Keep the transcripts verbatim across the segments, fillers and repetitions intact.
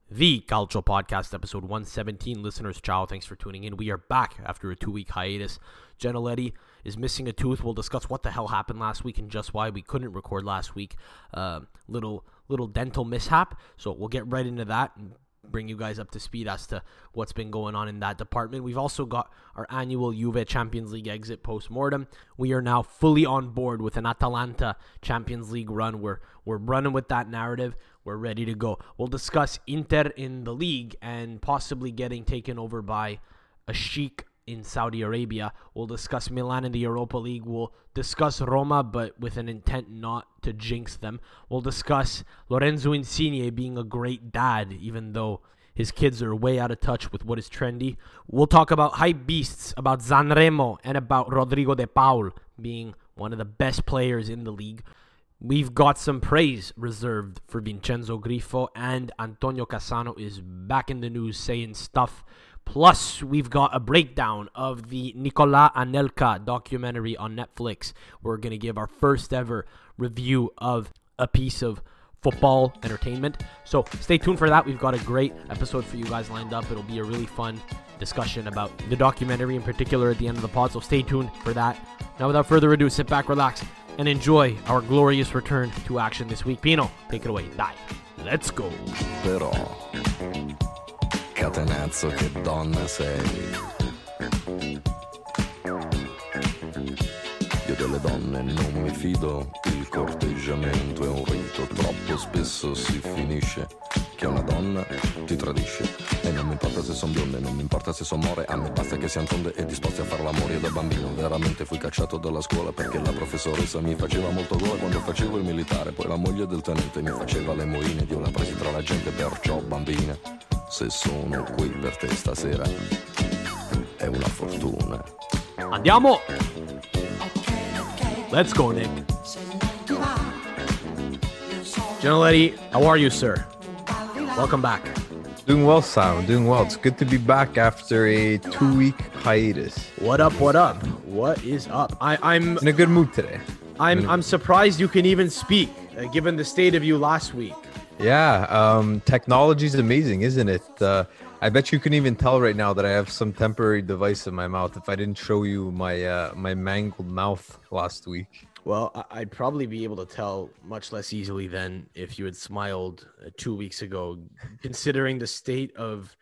The Calcio Podcast, episode one seventeen. Listeners, ciao. Thanks for tuning in. We are back after a two-week hiatus. Giannoletti is missing a tooth. We'll discuss what the hell happened last week and just why we couldn't record last week. Uh, little little dental mishap. So we'll get right into that and bring you guys up to speed as to what's been going on in that department. We've also got our annual Juve Champions League exit post-mortem. We are now fully on board with an Atalanta Champions League run. We're, we're running with that narrative. We're ready to go. We'll discuss Inter in the league and possibly getting taken over by a sheik in Saudi Arabia. We'll discuss Milan in the Europa League. We'll discuss Roma, but with an intent not to jinx them. We'll discuss Lorenzo Insigne being a great dad, even though his kids are way out of touch with what is trendy. We'll talk about hype beasts, about Sanremo, and about Rodrigo de Paul being one of the best players in the league. We've got some praise reserved for Vincenzo Grifo, and Antonio Cassano is back in the news saying stuff. Plus, we've got a breakdown of the Nicola Anelka documentary on Netflix. We're going to give our first ever review of a piece of football entertainment. So stay tuned for that. We've got a great episode for you guys lined up. It'll be a really fun discussion about the documentary in particular at the end of the pod. So stay tuned for that. Now, without further ado, sit back, relax, and enjoy our glorious return to action this week. Pino, take it away. Dai. Let's go. Però, catenazzo che donna sei. Io delle donne non mi fido, il corteggiamento è un rito, troppo spesso si finisce che una donna ti tradisce. E non mi importa se son bionde, non mi importa se son more, a me basta che siano tonde e disposti a far l'amore. Io da bambino veramente fui cacciato dalla scuola perché la professoressa mi faceva molto gola quando facevo il militare. Poi la moglie del tenente mi faceva le moine ed io la presi tra la gente, perciò bambina, se sono qui per te stasera è una fortuna. Andiamo! Let's go, Nick. Giannoletti, how are you, sir? Welcome back. Doing well, Sam. Doing well. It's good to be back after a two-week hiatus. What up? What up? What is up? I, I'm In a good mood today. I'm I'm surprised you can even speak, uh, given the state of you last week. Yeah, um, technology is amazing, isn't it? Uh, I bet you can even tell right now that I have some temporary device in my mouth if I didn't show you my uh, my mangled mouth last week. Well, I- I'd probably be able to tell much less easily than if you had smiled uh, two weeks ago, considering the state of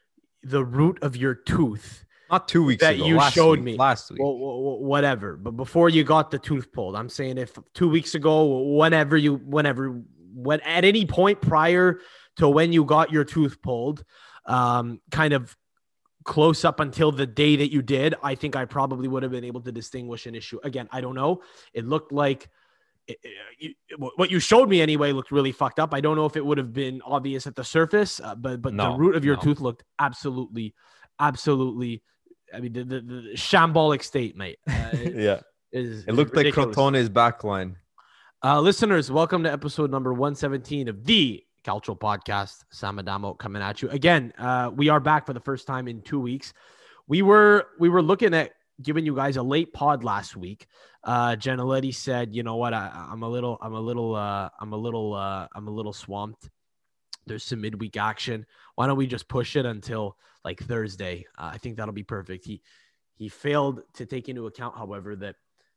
the root of your tooth Not two weeks that ago. you last showed week, me. last week. Well, well, whatever. But before you got the tooth pulled, I'm saying if two weeks ago, whenever you, whenever, when at any point prior to when you got your tooth pulled, um, kind of close up until the day that you did, I think I probably would have been able to distinguish an issue. Again, I don't know. It looked like it, it, what you showed me anyway looked really fucked up. I don't know if it would have been obvious at the surface, uh, but but No, the root of your no. tooth looked absolutely, absolutely. I mean, the, the, the shambolic state, mate. Uh, it yeah, is it looked ridiculous. like Crotone's backline. Uh, listeners, welcome to episode number one seventeen of the Calcio Podcast. Sam Adamo coming at you again. Uh, we are back for the first time in two weeks. We were we were looking at giving you guys a late pod last week. Uh, Giannoletti said, "You know what? I, I'm a little, I'm a little, uh, I'm a little, uh, I'm a little swamped. There's some midweek action. Why don't we just push it until like Thursday? Uh, I think that'll be perfect." He he failed to take into account, however, that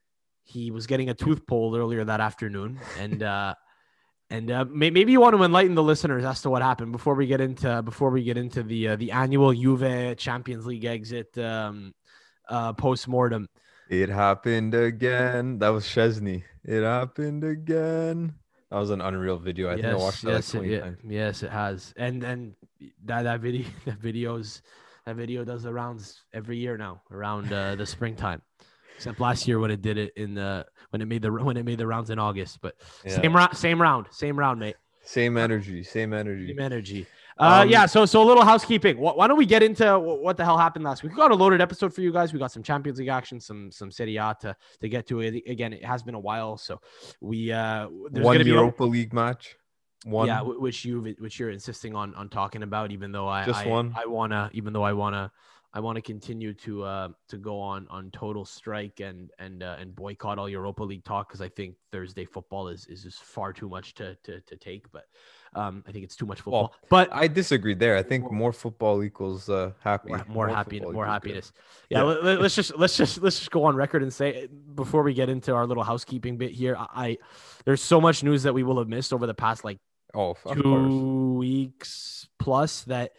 he was getting a tooth pulled earlier that afternoon, and uh, and uh, may, maybe you want to enlighten the listeners as to what happened before we get into before we get into the uh, the annual Juve Champions League exit um, uh, post mortem. It happened again. That was Chesney. It happened again. That was an unreal video. I think I watched that yes, like it, twenty yeah, times. yes, it has, and and that that video that videos that video does the rounds every year now around uh, the springtime. Except last year when it did it in the when it made the when it made the rounds in August, but Yeah. same round, same round, same round, mate. Same energy. Same energy. Same energy. Uh, Um, yeah. So so a little housekeeping. Wh- Why don't we get into wh- what the hell happened last week? We got a loaded episode for you guys. We got some Champions League action, some some Serie A to to get to. It again. It has been a while, so we uh there's One gonna be a- Europa League match. One. yeah, wh- which you which you're insisting on on talking about, even though I Just I, one? I wanna even though I wanna I want to continue to uh to go on on total strike and and uh, and boycott all Europa League talk because I think Thursday football is is just far too much to to to take. But Um, I think it's too much football. Well, but I disagree there. I think more football equals uh, happy. more, more happy, more happiness. Yeah. Yeah, let, let's just let's just let's just go on record and say before we get into our little housekeeping bit here, I, I there's so much news that we will have missed over the past like Oh, of two course. weeks plus that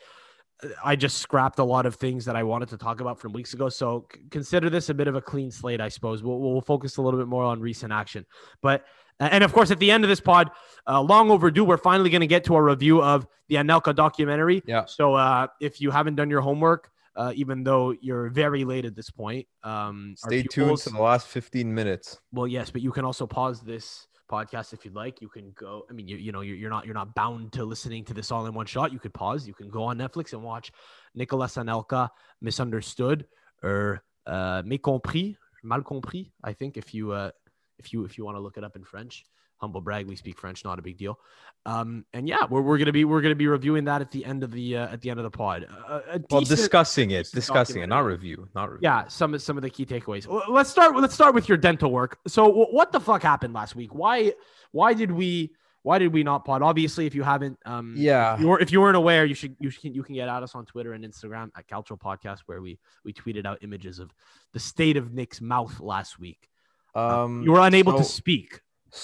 I just scrapped a lot of things that I wanted to talk about from weeks ago. So c- consider this a bit of a clean slate, I suppose. We'll, we'll focus a little bit more on recent action. But, and of course, at the end of this pod, uh, long overdue, we're finally going to get to a review of the Anelka documentary. Yeah. So uh, if you haven't done your homework, uh, even though you're very late at this point, um, our Stay tuned pupils- to the last fifteen minutes. well, yes, but you can also pause this podcast if you'd like. You can go. I mean, you you know, you're, you're not you're not bound to listening to this all in one shot. You could pause. You can go on Netflix and watch Nicolas Anelka, Misunderstood, or uh, Mécompris, Mal Compris. I think if you uh, if you if you want to look it up in French. Humble brag, we speak French, not a big deal. Um, and yeah, we're, we're gonna be we're gonna be reviewing that at the end of the uh, at the end of the pod. Uh, a Well, decent- discussing it, decent discussing it, not documentary. review, not review. Yeah, some of some of the key takeaways. Well, Let's start. Let's start with your dental work. So, wh- what the fuck happened last week? Why? Why did we? Why did we not pod? Obviously, if you haven't, um, Yeah. if you, were, if you weren't aware, you should you can you can get at us on Twitter and Instagram at Calcio Podcast, where we we tweeted out images of the state of Nick's mouth last week. Um, You were unable to so- speak.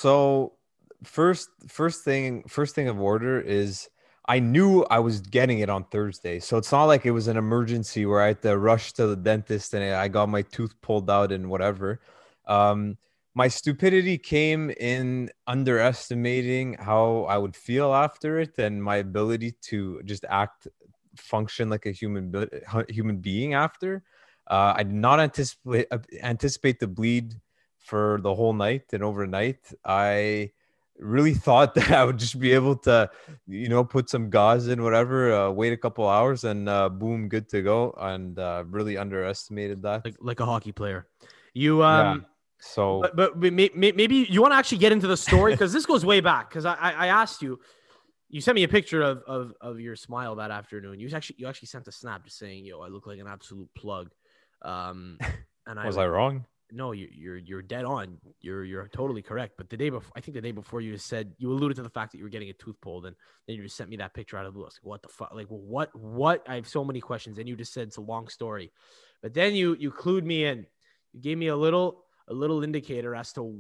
So first, first thing, first thing of order is I knew I was getting it on Thursday, so it's not like it was an emergency where I had to rush to the dentist and I got my tooth pulled out and whatever. Um, my stupidity came in underestimating how I would feel after it and my ability to just act, function like a human be- human being after. Uh, I did not anticipate anticipate the bleed for the whole night and overnight. I really thought that I would just be able to, you know, put some gauze in, whatever, uh, wait a couple hours and uh, boom, good to go. And uh, really underestimated that. Like like a hockey player. You um. So, But, but may- may- maybe you want to actually get into the story because this goes way back. Because I, I I asked you, you sent me a picture of, of of your smile that afternoon. You actually you actually sent a snap just saying, "Yo, I look like an absolute plug." Um, and I was I wrong? No, you, you're you're dead on. You're you're totally correct. But the day before, I think the day before, you said you alluded to the fact that you were getting a tooth pulled, and then you just sent me that picture out of the blue. I was like, "What the fuck? Like, what what?" I have so many questions, and you just said it's a long story, but then you you clued me in. You gave me a little. a little indicator as to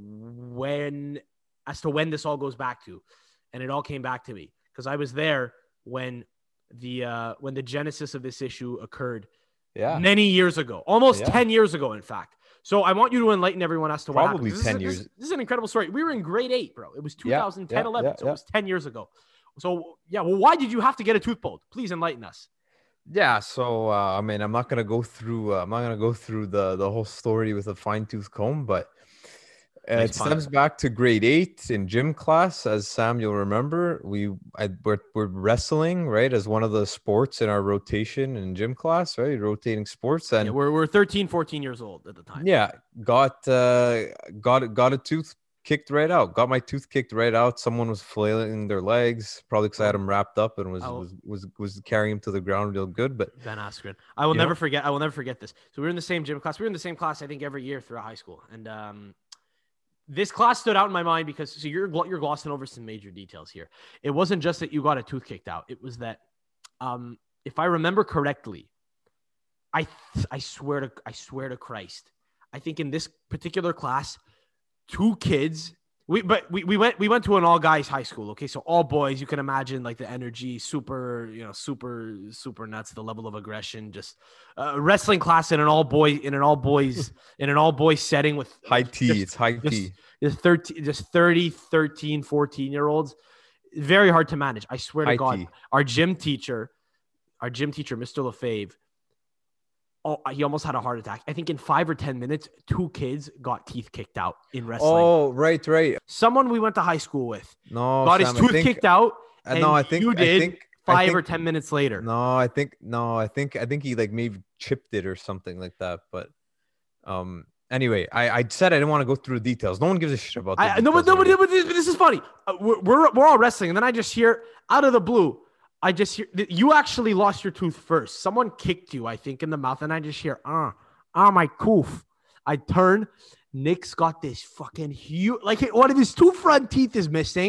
when as to when this all goes back to, and it all came back to me because I was there when the uh when the genesis of this issue occurred Yeah. many years ago, almost Yeah. ten years ago, in fact. So I want you to enlighten everyone as to what Probably happened. This is- ten this, years. This is an incredible story. We were in grade eight, bro. It was two thousand ten, yeah, eleven, yeah, so yeah. it was ten years ago. So yeah, well, why did you have to get a tooth pulled? Please enlighten us. Yeah, so uh, I mean, I'm not gonna go through. Uh, I'm not gonna go through the the whole story with a fine tooth comb, but uh, Nice it stems pun. back to grade eight in gym class. As Sam, you'll remember, we I, we're, we're wrestling right as one of the sports in our rotation in gym class, right? Rotating sports, and Yeah, we're, we're thirteen, fourteen years old at the time. yeah, got uh, got got a tooth kicked right out. Got my tooth kicked right out. Someone was flailing their legs, probably because I had him wrapped up and was, Oh. was was was carrying him to the ground real good. But Ben Askren. I will You never know? forget. I will never forget this. So we were in the same gym class. We were in the same class, I think, every year throughout high school. And um, this class stood out in my mind because so you're gl- you're glossing over some major details here. It wasn't just that you got a tooth kicked out. It was that, um, if I remember correctly, I th- I swear to I swear to Christ, I think in this particular class, two kids. We but we, we went we went to an all guys high school. Okay, so all boys. You can imagine like the energy, super you know, super super nuts. The level of aggression, just uh, wrestling class in an all boy in an all boys in an all boys setting with high T, just- it's high just, T. just thirteen, just thirty, thirteen, fourteen year olds. Very hard to manage. I swear to High God, T. our gym teacher, our gym teacher, Mister Lefebvre. Oh, he almost had a heart attack. I think in five or ten minutes, two kids got teeth kicked out in wrestling. Oh, right, right. Someone we went to high school with No, got Sam, his tooth I think, kicked out. uh, And no, I think you I did think, I five think, or ten minutes later. No, I think no, I think I think he like maybe chipped it or something like that. But um, anyway, I, I said I didn't want to go through the details. No one gives a shit about. The I, no, but, details no, but, anyway. but this, but this is funny. Uh, we're, we're we're all wrestling, and then I just hear out of the blue, I just hear that you actually lost your tooth first. Someone kicked you, I think, in the mouth, and I just hear, ah, ah, my tooth. I turn. Nick's got this fucking huge, like one of his two front teeth is missing.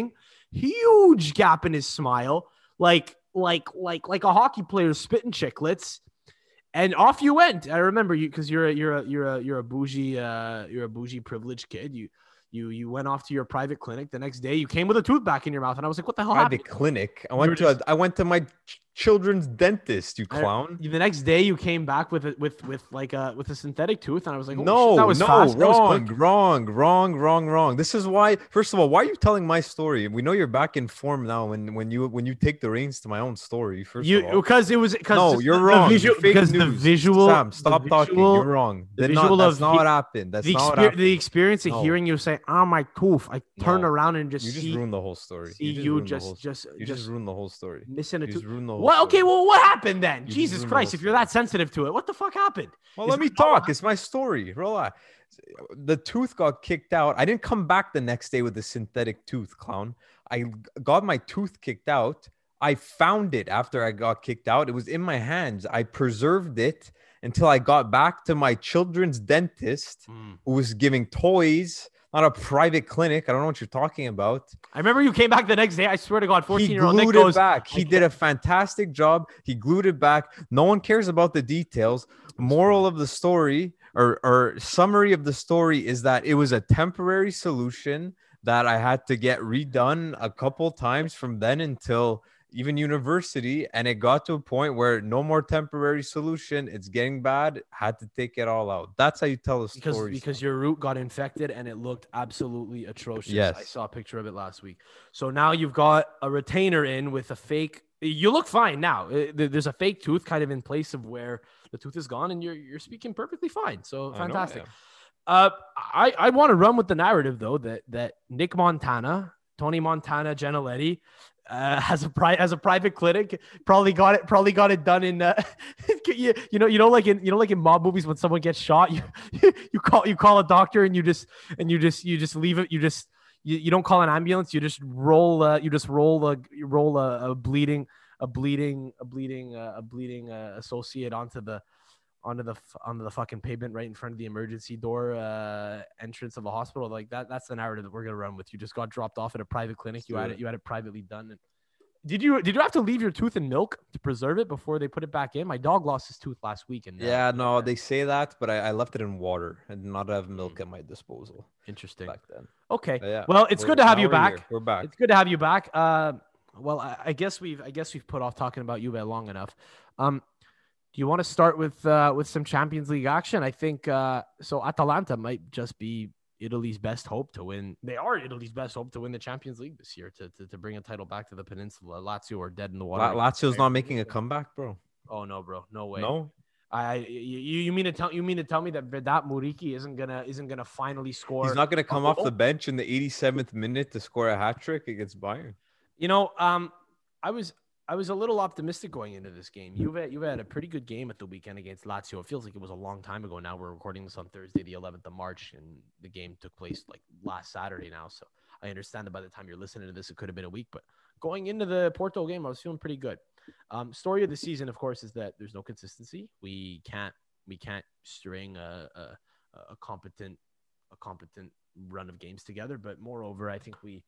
huge gap in his smile, like like like like a hockey player spitting chiclets. And off you went. I remember you because you're a you're a you're a you're a bougie uh you're a bougie privileged kid. You you you went off to your private clinic. The next day you came with a tooth back in your mouth, and I was like, "What the hell Private happened?" clinic. I went to just, a, I went to my ch- children's dentist. You I, clown. the next day you came back with a, with with like a with a synthetic tooth, and I was like, oh, no, shit, that was no, fast. That was wrong, quick. wrong, wrong, wrong, wrong. This is why. First of all, why are you telling my story? We know you're back in form now. When when you when you take the reins to my own story. First You of all, because it was because no, the, you're the wrong. Visual, Fake because news. the visual. Sam, stop the talking. visual, You're wrong. The Did visual not, that's of not he, what happened. That's the, not what exper- happened. the experience of No. hearing you say, "Oh, my tooth," I turn No. around and just You just see, ruined the whole story. see You just you ruined the just whole, just you just just ruined the whole story. missing a You tooth. just ruined the whole Well, okay, story. well, what happened then? You just Jesus ruined the Christ! whole If you're story. that sensitive to it, what the fuck happened? Well, Is let me that not what talk. It's my story. Relax. The tooth got kicked out. I didn't come back the next day with a synthetic tooth, clown. I got my tooth kicked out. I found it after I got kicked out. It was in my hands. I preserved it until I got back to my children's dentist, Mm. who was giving toys, not a private clinic. I don't know what you're talking about. I remember you came back the next day. I swear to God, He fourteen-year-old Nick glued goes, it back. He I did a fantastic job. He glued it back. No one cares about the details. Moral of the story, or, or summary of the story, is that it was a temporary solution that I had to get redone a couple times from then until even university. And it got to a point where no more temporary solution. It's getting bad. Had to take it all out. That's how you tell a because story. because your root got infected and it looked absolutely atrocious. Yes. I saw a picture of it last week. So now you've got a retainer in with a fake. You look fine now. Uh, there- There's a fake tooth kind of in place of where the tooth is gone, and you're you're speaking perfectly fine. So I know I fantastic. am. Uh, I I want to run with the narrative though that that Nick Montana, Tony Montana, Geneletti, uh, has a pri- has a private clinic. Probably got it. Probably got it done in. Uh, you, you know. You know, like in you know, like in mob movies when someone gets shot, you you call you call a doctor and you just and you just you just leave it. You just you, you don't call an ambulance. You just roll. Uh, you just roll a you roll a, a bleeding a bleeding a bleeding uh, a bleeding uh, associate onto the onto the onto the fucking pavement right in front of the emergency door uh, entrance of a hospital. Like that. That's the narrative that we're gonna run with. You just got dropped off at a private clinic. You had it. You had it privately done. And did you did you have to leave your tooth in milk to preserve it before they put it back in? My dog lost his tooth last week. And uh, Yeah, no, they say that, but I, I left it in water and not have milk at my disposal interesting. back then. Okay. But yeah, Well, it's we're- good to have now you we're back. here. We're back. It's good to have you back. Uh, well, I, I guess we've I guess we've put off talking about Juve long enough. Um, do you want to start with uh, with some Champions League action? I think uh, so. Atalanta might just be Italy's best hope to win. They are Italy's best hope to win the Champions League this year to to, to bring a title back to the peninsula. Lazio are dead in the water. La- Lazio's not making a comeback, bro. Oh no, bro, no way. No, I you, you mean to tell you mean to tell me that Vedat Muriqi isn't gonna isn't gonna finally score? he's not going to come a off goal? the bench in the eighty-seventh minute to score a hat trick against Bayern. You know, um, I was I was a little optimistic going into this game. You've had, you've had a pretty good game at the weekend against Lazio. It feels like it was a long time ago now. We're recording this on Thursday, the eleventh of March, and the game took place like last Saturday now. So I understand that by the time you're listening to this, it could have been a week. But going into the Porto game, I was feeling pretty good. Um, story of the season, of course, is that there's no consistency. We can't we can't string a, a, a competent a competent run of games together. But moreover, I think we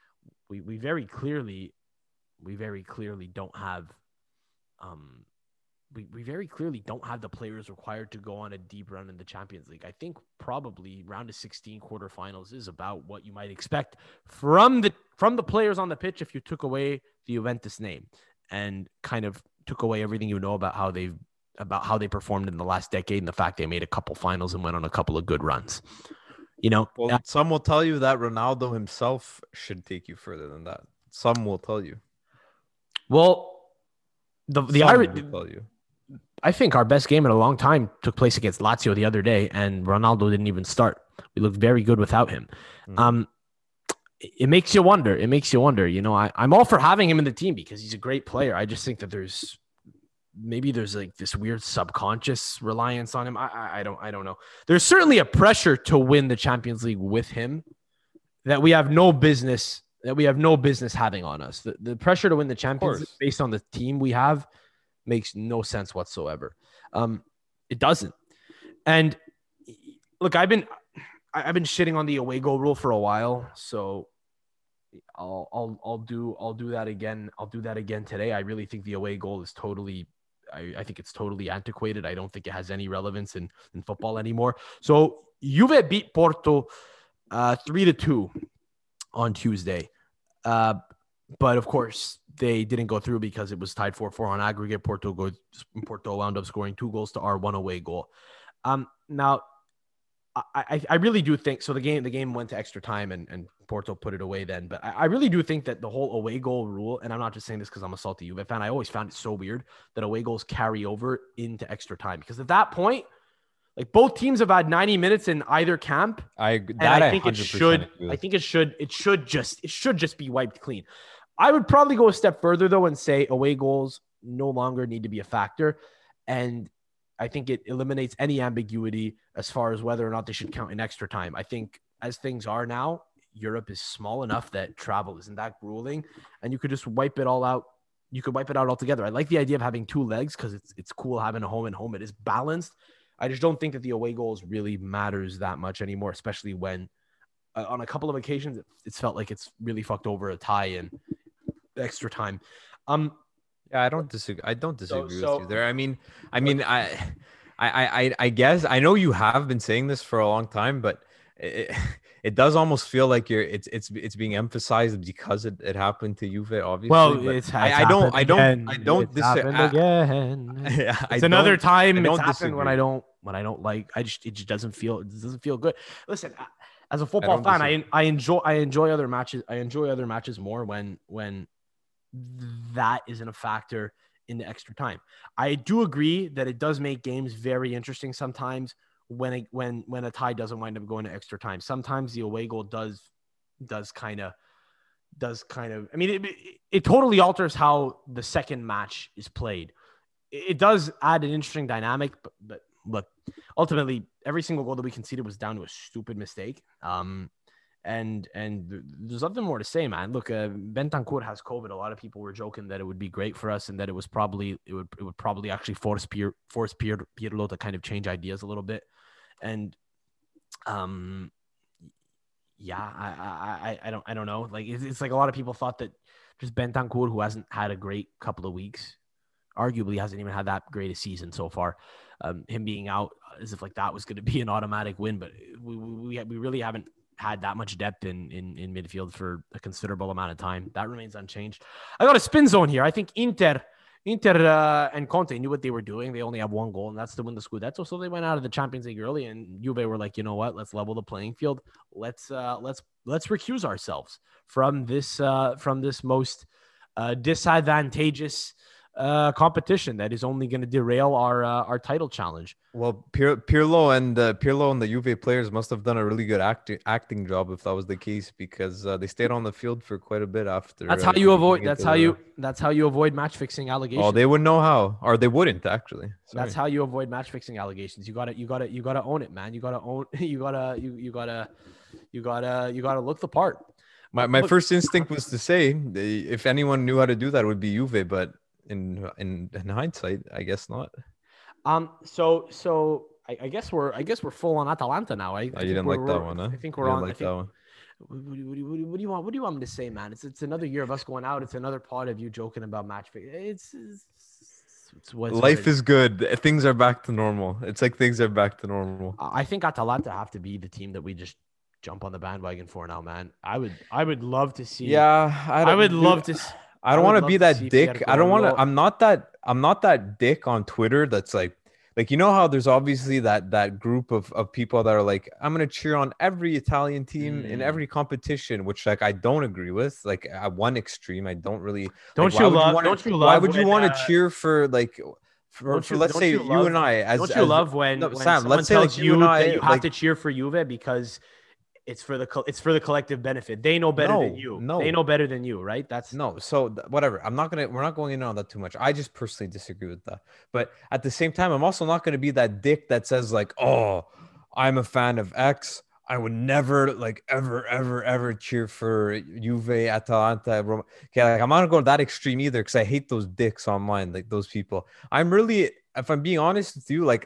we we very clearly we very clearly don't have um we, we very clearly don't have the players required to go on a deep run in the Champions League. I think probably round of sixteen quarterfinals is about what you might expect from the from the players on the pitch if you took away the Juventus name and kind of took away everything you know about how they've about how they performed in the last decade and the fact they made a couple finals and went on a couple of good runs. You know, Well, some will tell you that Ronaldo himself should take you further than that. Some will tell you. well, the the Some Irish, will tell you. I think our best game in a long time took place against Lazio the other day, and Ronaldo didn't even start. We looked very good without him. Mhm. Um, it it makes you wonder. It makes you wonder. You know, I, I'm all for having him in the team because he's a great player. I just think that there's maybe there's like this weird subconscious reliance on him. I, I, I don't I don't know. There's certainly a pressure to win the Champions League with him that we have no business that we have no business having on us. The, the pressure to win the Champions League course. based on the team we have makes no sense whatsoever. Um, it doesn't. And look, I've been I- I've been shitting on the away goal rule for a while. So I'll I'll I'll do I'll do that again. I'll do that again today. I really think the away goal is totally I, I think it's totally antiquated. I don't think it has any relevance in, in football anymore. So Juve beat Porto uh, three to two on Tuesday. Uh, but of course they didn't go through because it was tied four four on aggregate. Porto goes Porto wound up scoring two goals to our one away goal. Um now I, I, I really do think so. The game, the game went to extra time and, and Porto put it away then. But I, I really do think that the whole away goal rule, and I'm not just saying this because I'm a salty Juve fan, I always found it so weird that away goals carry over into extra time. Because at that point, like both teams have had ninety minutes in either camp. I and that I think it should. I think it should. It should just. It should just be wiped clean. I would probably go a step further though and say away goals no longer need to be a factor, and I think it eliminates any ambiguity as far as whether or not they should count in extra time. I think as things are now, Europe is small enough that travel isn't that grueling, and you could just wipe it all out. You could wipe it out altogether. I like the idea of having two legs because it's it's cool having a home and home. It is balanced. I just don't think that the away goals really matters that much anymore, especially when uh, on a couple of occasions it, it's felt like it's really fucked over a tie in extra time. Um, Yeah, I don't disagree. I don't disagree so, with you there. I mean, I mean, I, I, I, I guess I know you have been saying this for a long time, but it, it does almost feel like you're it's it's it's being emphasized because it, it happened to Juve, obviously. Well, but it's, it's I, I don't, I don't, again. I don't it's disagree. again. Yeah, it's I another don't, time I it's don't happened disagree. when I don't when I don't like. I just it just doesn't feel it doesn't feel good. Listen, as a football I fan, I I enjoy I enjoy other matches. I enjoy other matches more when when that isn't a factor in the extra time. I do agree that it does make games very interesting sometimes when it, when when a tie doesn't wind up going to extra time. Sometimes the away goal does does kind of does kind of I mean it, it, it totally alters how the second match is played. It, it does add an interesting dynamic, but, but look, ultimately every single goal that we conceded was down to a stupid mistake. Um And and there's nothing more to say, man. Look, uh, Bentancur has COVID. A lot of people were joking that it would be great for us and that it was probably it would it would probably actually force Pier, force Pier, Pirlo to kind of change ideas a little bit. And um, yeah, I I I don't I don't know. Like it's, it's like a lot of people thought that just Bentancur, who hasn't had a great couple of weeks, arguably hasn't even had that great a season so far. Um, him being out as if like that was going to be an automatic win, but we we we really haven't had that much depth in, in in midfield for a considerable amount of time. That remains unchanged. I got a spin zone here. I think Inter, Inter uh, and Conte knew what they were doing. They only have one goal, and that's to win the Scudetto. So they went out of the Champions League early, and Juve were like, you know what? Let's level the playing field. Let's uh, let's let's recuse ourselves from this uh, from this most uh, disadvantageous uh, competition that is only going to derail our uh, our title challenge. Well, Pir- Pirlo and uh, Pirlo and the Juve players must have done a really good acting acting job if that was the case, because uh, they stayed on the field for quite a bit after. That's uh, how you avoid. getting That's into how the- you. That's how you avoid match fixing allegations. Oh, they would know how, or they wouldn't actually. Sorry. That's how you avoid match fixing allegations. You gotta. You gotta. You gotta own it, man. You gotta own. You gotta. You you gotta. You gotta. You gotta look the part. My my Look- first instinct was to say they, if anyone knew how to do that, it would be Juve, but in in, in hindsight, I guess not. Um. So so I, I guess we're I guess we're full on Atalanta now. I, I Oh, you think didn't we're- like that we're- one, huh? I think You we're didn't on. I like think, that one. What, what, what, what, what do you want? What do you want me to say, man? It's it's another year of us going out. It's another pod of you joking about match fixing. It's, it's, it's what's Life is good. Things are back to normal. It's like things are back to normal. I think Atalanta have to be the team that we just jump on the bandwagon for now, man. I would I would love to see. Yeah, I, I don't- would dude, love to. s- I don't I would want to love be to that see dick. I don't want Pierre to. I'm not that. I'm not that dick on Twitter. That's like, like you know how there's obviously that that group of of people that are like, I'm gonna cheer on every Italian team in Mm. every competition, which like I don't agree with. Like at one extreme, I don't really. Don't like, you why would love? wanna- Don't you love? Why would you when, want uh, to cheer for like? For, don't for you- let's don't say you you, love- and I as Don't you as- love when, no, when Sam, someone let's say tells like you and I that you have like, to cheer for Juve because it's for the co- it's for the collective benefit. They know better than No, you. no. They know better than you, right? That's No, so th- whatever. I'm not gonna. We're not going in on that too much. I just personally disagree with that. But at the same time, I'm also not going to be that dick that says like, "Oh, I'm a fan of X. I would never like ever, ever, ever cheer for Juve, Atalanta, Roma." Okay, like I'm not gonna go that extreme either because I hate those dicks online, like those people. I'm really, if I'm being honest with you, like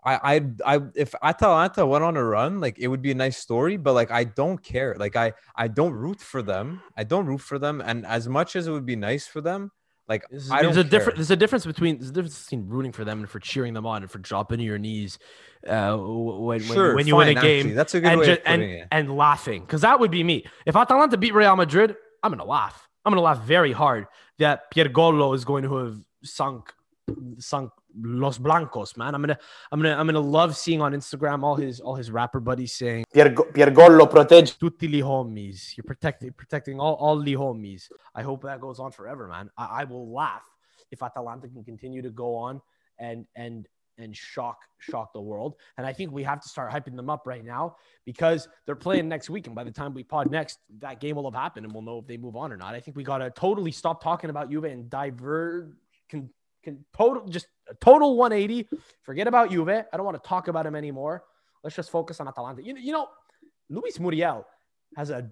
I, I, I, if Atalanta went on a run, like it would be a nice story, but like I don't care. Like I, I don't root for them. I don't root for them, and as much as it would be nice for them, like There's, I there's don't a care. different. There's a difference between there's a difference between rooting for them and for cheering them on and for dropping to your knees uh, when Sure, when, when you win a fine, game. actually. That's a good and way ju- of putting and, it. and laughing, because that would be me. If Atalanta beat Real Madrid, I'm gonna laugh. I'm gonna laugh very hard that Piergolo is going to have sunk sunk Los Blancos, man. I'm gonna I'm gonna I'm gonna love seeing on Instagram all his all his rapper buddies saying Pier- Piergolo protege tutti li homies. You're protecting protecting all all li homies. I hope that goes on forever, man. I, I will laugh if Atalanta can continue to go on and and and shock shock the world. And I think we have to start hyping them up right now because they're playing next week. And by the time we pod next, that game will have happened and we'll know if they move on or not. I think we got to totally stop talking about Juve and divert, can, can total, just a total one eighty. Forget about Juve. I don't want to talk about him anymore. Let's just focus on Atalanta. You, you know, Luis Muriel has a,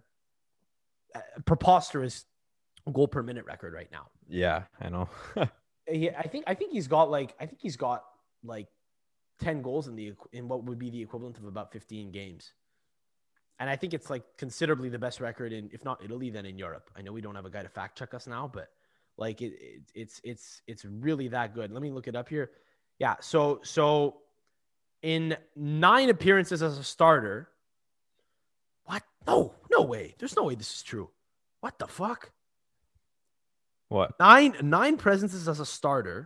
a preposterous goal per minute record right now. Yeah, I know. he, I think, I think he's got like, I think he's got like ten goals in the in what would be the equivalent of about fifteen games. And I think it's like considerably the best record in, if not Italy, then in Europe. I know we don't have a guy to fact check us now, but like it, it it's it's it's really that good. Let me look it up here. Yeah, so so in nine appearances as a starter. What? No, no way. There's no way this is true. What the fuck? What? Nine nine presences as a starter.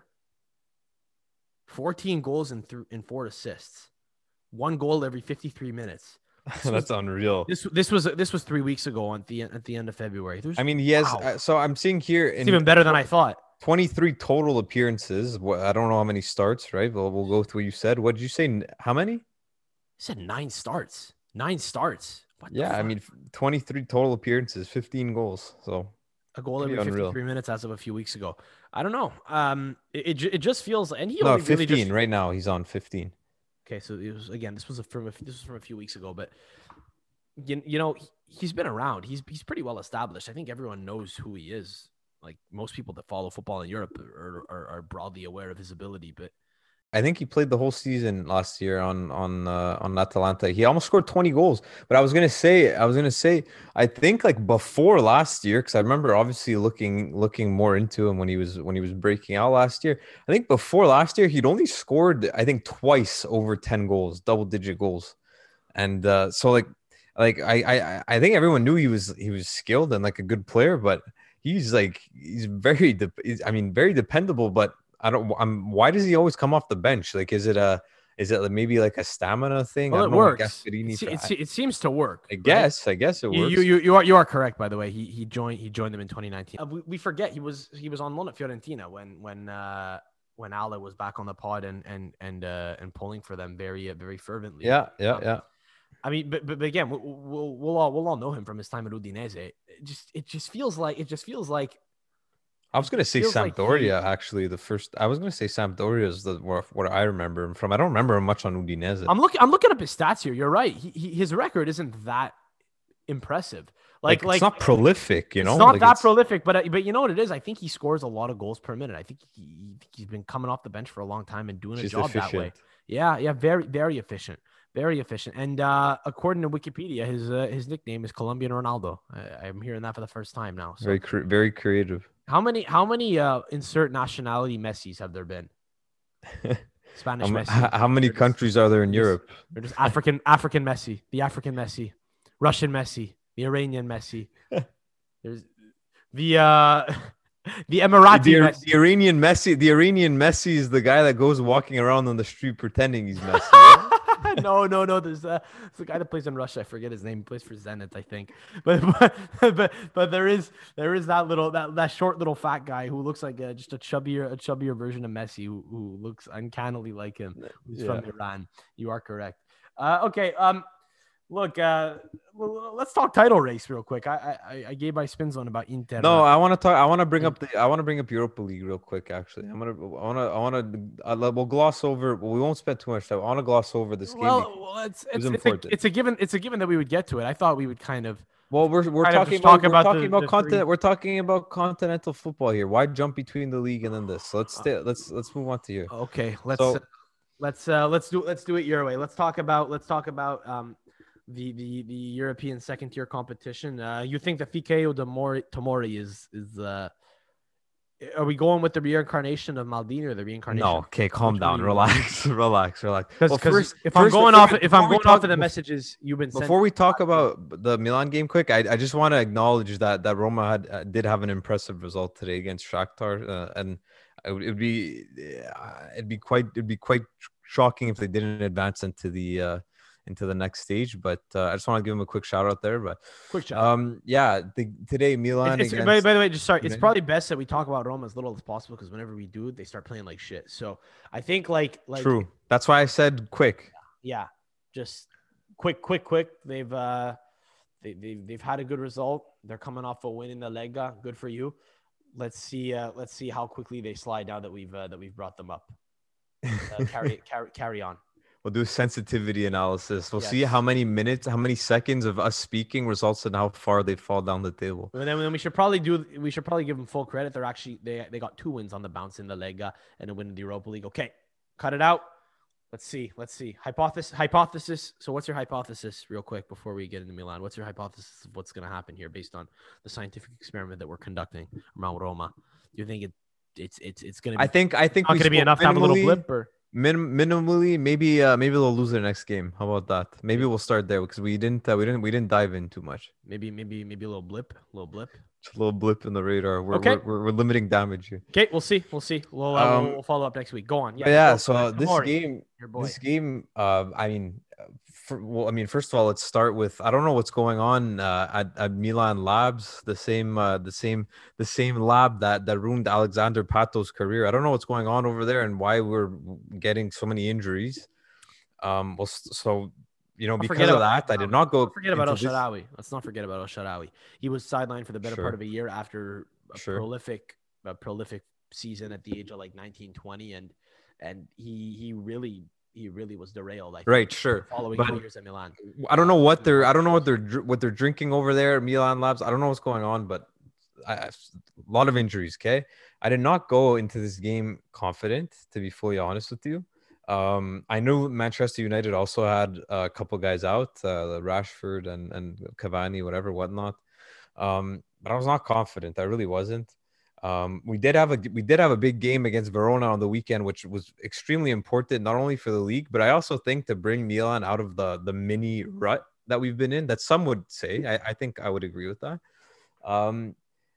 fourteen goals and th- and four assists. One goal every fifty-three minutes. That's unreal. This this was this was three weeks ago on the at the end of February. There's, I mean, he has. wow. Uh, so I'm seeing here It's in even better than I thought. twenty-three total appearances. What, I don't know how many starts, right? Well, we'll go through what you said. What did you say? N- How many? I said nine starts. Nine starts. What the Yeah, I fuck? mean, twenty-three total appearances, fifteen goals. So a goal pretty every unreal. fifty-three minutes as of a few weeks ago. I don't know. Um, it it, ju- it just feels, and he no, only really fifteen just, right now. He's on fifteen. Okay, so it was again. This was a, from a, this was from a few weeks ago, but you, you know he, he's been around. He's he's pretty well established. I think everyone knows who he is. Like most people that follow football in Europe are are, are broadly aware of his ability. But I think he played the whole season last year on on uh, on Atalanta. He almost scored twenty goals. But I was gonna say, I was gonna say, I think like before last year, because I remember obviously looking looking more into him when he was when he was breaking out last year. I think before last year, he'd only scored I think twice over ten goals, double digit goals, and uh, so like like I I I think everyone knew he was he was skilled and like a good player, but he's like he's very de- he's, I mean very dependable, but. I don't. I'm. Why does he always come off the bench? Like, is it a? Is it maybe like a stamina thing? well, I it don't know, like works. Gasperini It, tra- it, it seems to work. I right? guess. I guess it You, works. you you you are you are correct, by the way. He he joined he joined them in twenty nineteen. Uh, we, we forget he was he was on loan at Fiorentina when when uh, when Ala was back on the pod and and and uh, and pulling for them very uh, very fervently. yeah, yeah, Um, yeah. I mean, but, but but again, we'll, we'll we'll all we'll all know him from his time at Udinese. It just it just feels like it just feels like I was gonna say feels like Sampdoria. he- actually, the first. I was gonna say Sampdoria is the where, what I remember him from. I don't remember him much on Udinese. I'm looking I'm looking up his stats here. You're right. He, he his record isn't that impressive. Like like, like it's not prolific, you know. It's not Like, that it's- prolific, but uh, but you know what it is? I think he scores a lot of goals per minute. I think he, he's been coming off the bench for a long time and doing a She's job that way. efficient. Yeah, yeah, very very efficient, very efficient. And uh, according to Wikipedia, his uh, his nickname is Colombian Ronaldo. I, I'm hearing that for the first time now. So Very, cre- very creative. how many how many uh, insert nationality Messis have there been? Spanish How, Messi. how- how many They're just- countries are there in they're just- Europe? They're just African African Messi, the African Messi, Russian Messi, the Iranian Messi. There's the uh, the Emirati The, Messi. the Iranian Messi, the Iranian Messi is the guy that goes walking around on the street pretending he's Messi. right? no, no, no. There's uh, there's a guy that plays in Russia. I forget his name. He plays for Zenit, I think. But but but, but there is there is that little that, that short little fat guy who looks like a, just a chubbier a chubbier version of Messi who, who looks uncannily like him. Who's Yeah. from Iran. You are correct. Uh, okay. Um. Look, uh, l- let's talk title race real quick. I I, I gave my spin zone about Inter. No, I want to talk. I want to bring up the. I want to bring up Europa League real quick. Actually, I'm gonna. I want to. I want to. Uh, we'll gloss over. Well, we won't spend too much time. I want to gloss over this game. well, because- well, it's was it's, it's, a, important. it's a given. It's a given that we would get to it. I thought we would kind of. well, we're we're kind of talking just about, talk we're about talking the- about the content. three- We're talking about continental football here. Why jump between the league and then this? So let's stay. Let's let's move on to you. Okay, let's. So- uh, let's uh, let's do let's do it your way. Let's talk about let's talk about um, the the the European second tier competition. Uh, you think the Fikayo Tomori Tomori is is uh, are we going with the reincarnation of Maldini or the reincarnation? No, okay, calm Which one down, do you relax, relax, relax. Because Well, first, if I'm first, going before off we- if I'm before we going off talk- of the bef- messages you've been sent, Before we talk about the Milan game, quick, I, I just want to acknowledge that that Roma had uh, did have an impressive result today against Shakhtar, uh, and it would it'd be uh, it'd be quite it'd be quite shocking if they didn't advance into the uh, into the next stage. But uh, I just want to give them a quick shout out there. But quick shot. um, yeah, the, today Milan It's, it's, against by, by the way, just sorry. It's United. probably best that we talk about Roma as little as possible because whenever we do, they start playing like shit. So I think like like True. That's why I said quick. yeah, just quick, quick, quick. They've uh, they they they've had a good result. They're coming off a win in the Lega. Good for you. Let's see. Uh, let's see how quickly they slide now that we've uh, that we've brought them up. Uh, carry carry carry on. We'll do sensitivity analysis. We'll see Yes. how many minutes, how many seconds of us speaking results in how far they fall down the table. And then, then we should probably do. We should probably give them full credit. They're actually they they got two wins on the bounce in the Lega and a win in the Europa League. Okay, cut it out. Let's see. Let's see. Hypothesis. Hypothesis. So, what's your hypothesis, real quick, before we get into Milan? What's your hypothesis of what's going to happen here, based on the scientific experiment that we're conducting around Roma? Do you think it it's it's it's going to be? I think I think not we going to be spoke enough to have a little minimally- blip, or Minim- minimally, maybe uh, maybe they'll lose their next game. How about that? Maybe we'll start there because we didn't uh, we didn't we didn't dive in too much. maybe maybe maybe a little blip, a little blip. Just a little blip in the radar. We're Okay. we're, we're, we're limiting damage here. Okay, we'll see. We'll see. We'll uh, Um, we'll, we'll follow up next week. Go on. Yeah, yeah. go So for uh, it. this Tomori, game, your boy. this game, uh, I mean, uh, for, well, I mean, first of all, let's start with I don't know what's going on uh, at, at Milan Labs, the same, uh, the same, the same lab that that ruined Alexander Pato's career. I don't know what's going on over there and why we're getting so many injuries. Um, well, s- so you know, Don't because forget of about- that, I did not go. Don't forget about El into this- Shaarawy. Let's not forget about El Shaarawy. He was sidelined for the better Sure. part of a year after a Sure. prolific, a prolific season at the age of like nineteen, twenty, and and he he really he really was derailed. I think, Right, sure. Following But- two years at Milan. I don't know what they're I don't know what they're dr- what they're drinking over there at Milan Labs. I don't know what's going on, but I, I- a lot of injuries. Okay, I did not go into this game confident, to be fully honest with you. Um, I knew Manchester United also had a couple guys out, uh, Rashford and and Cavani, whatever, whatnot. Um, but I was not confident. I really wasn't. Um, we did have a we did have a big game against Verona on the weekend, which was extremely important not only for the league, but I also think to bring Milan out of the the mini rut that we've been in. That some would say. I, I think I would agree with that. Um,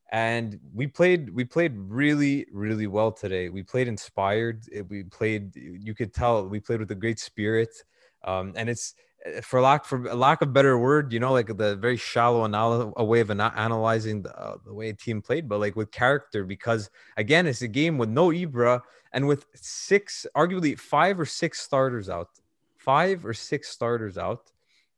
and we played we played really really well today. We played inspired. It- We played. You could tell we played with a great spirit. Um, and it's for lack for a lack of better word, you know, like the very shallow anal- a way of ana- analyzing the, uh, the way a team played, but like with character, because again, it's a game with no Ibra and with six, arguably five or six starters out, five or six starters out,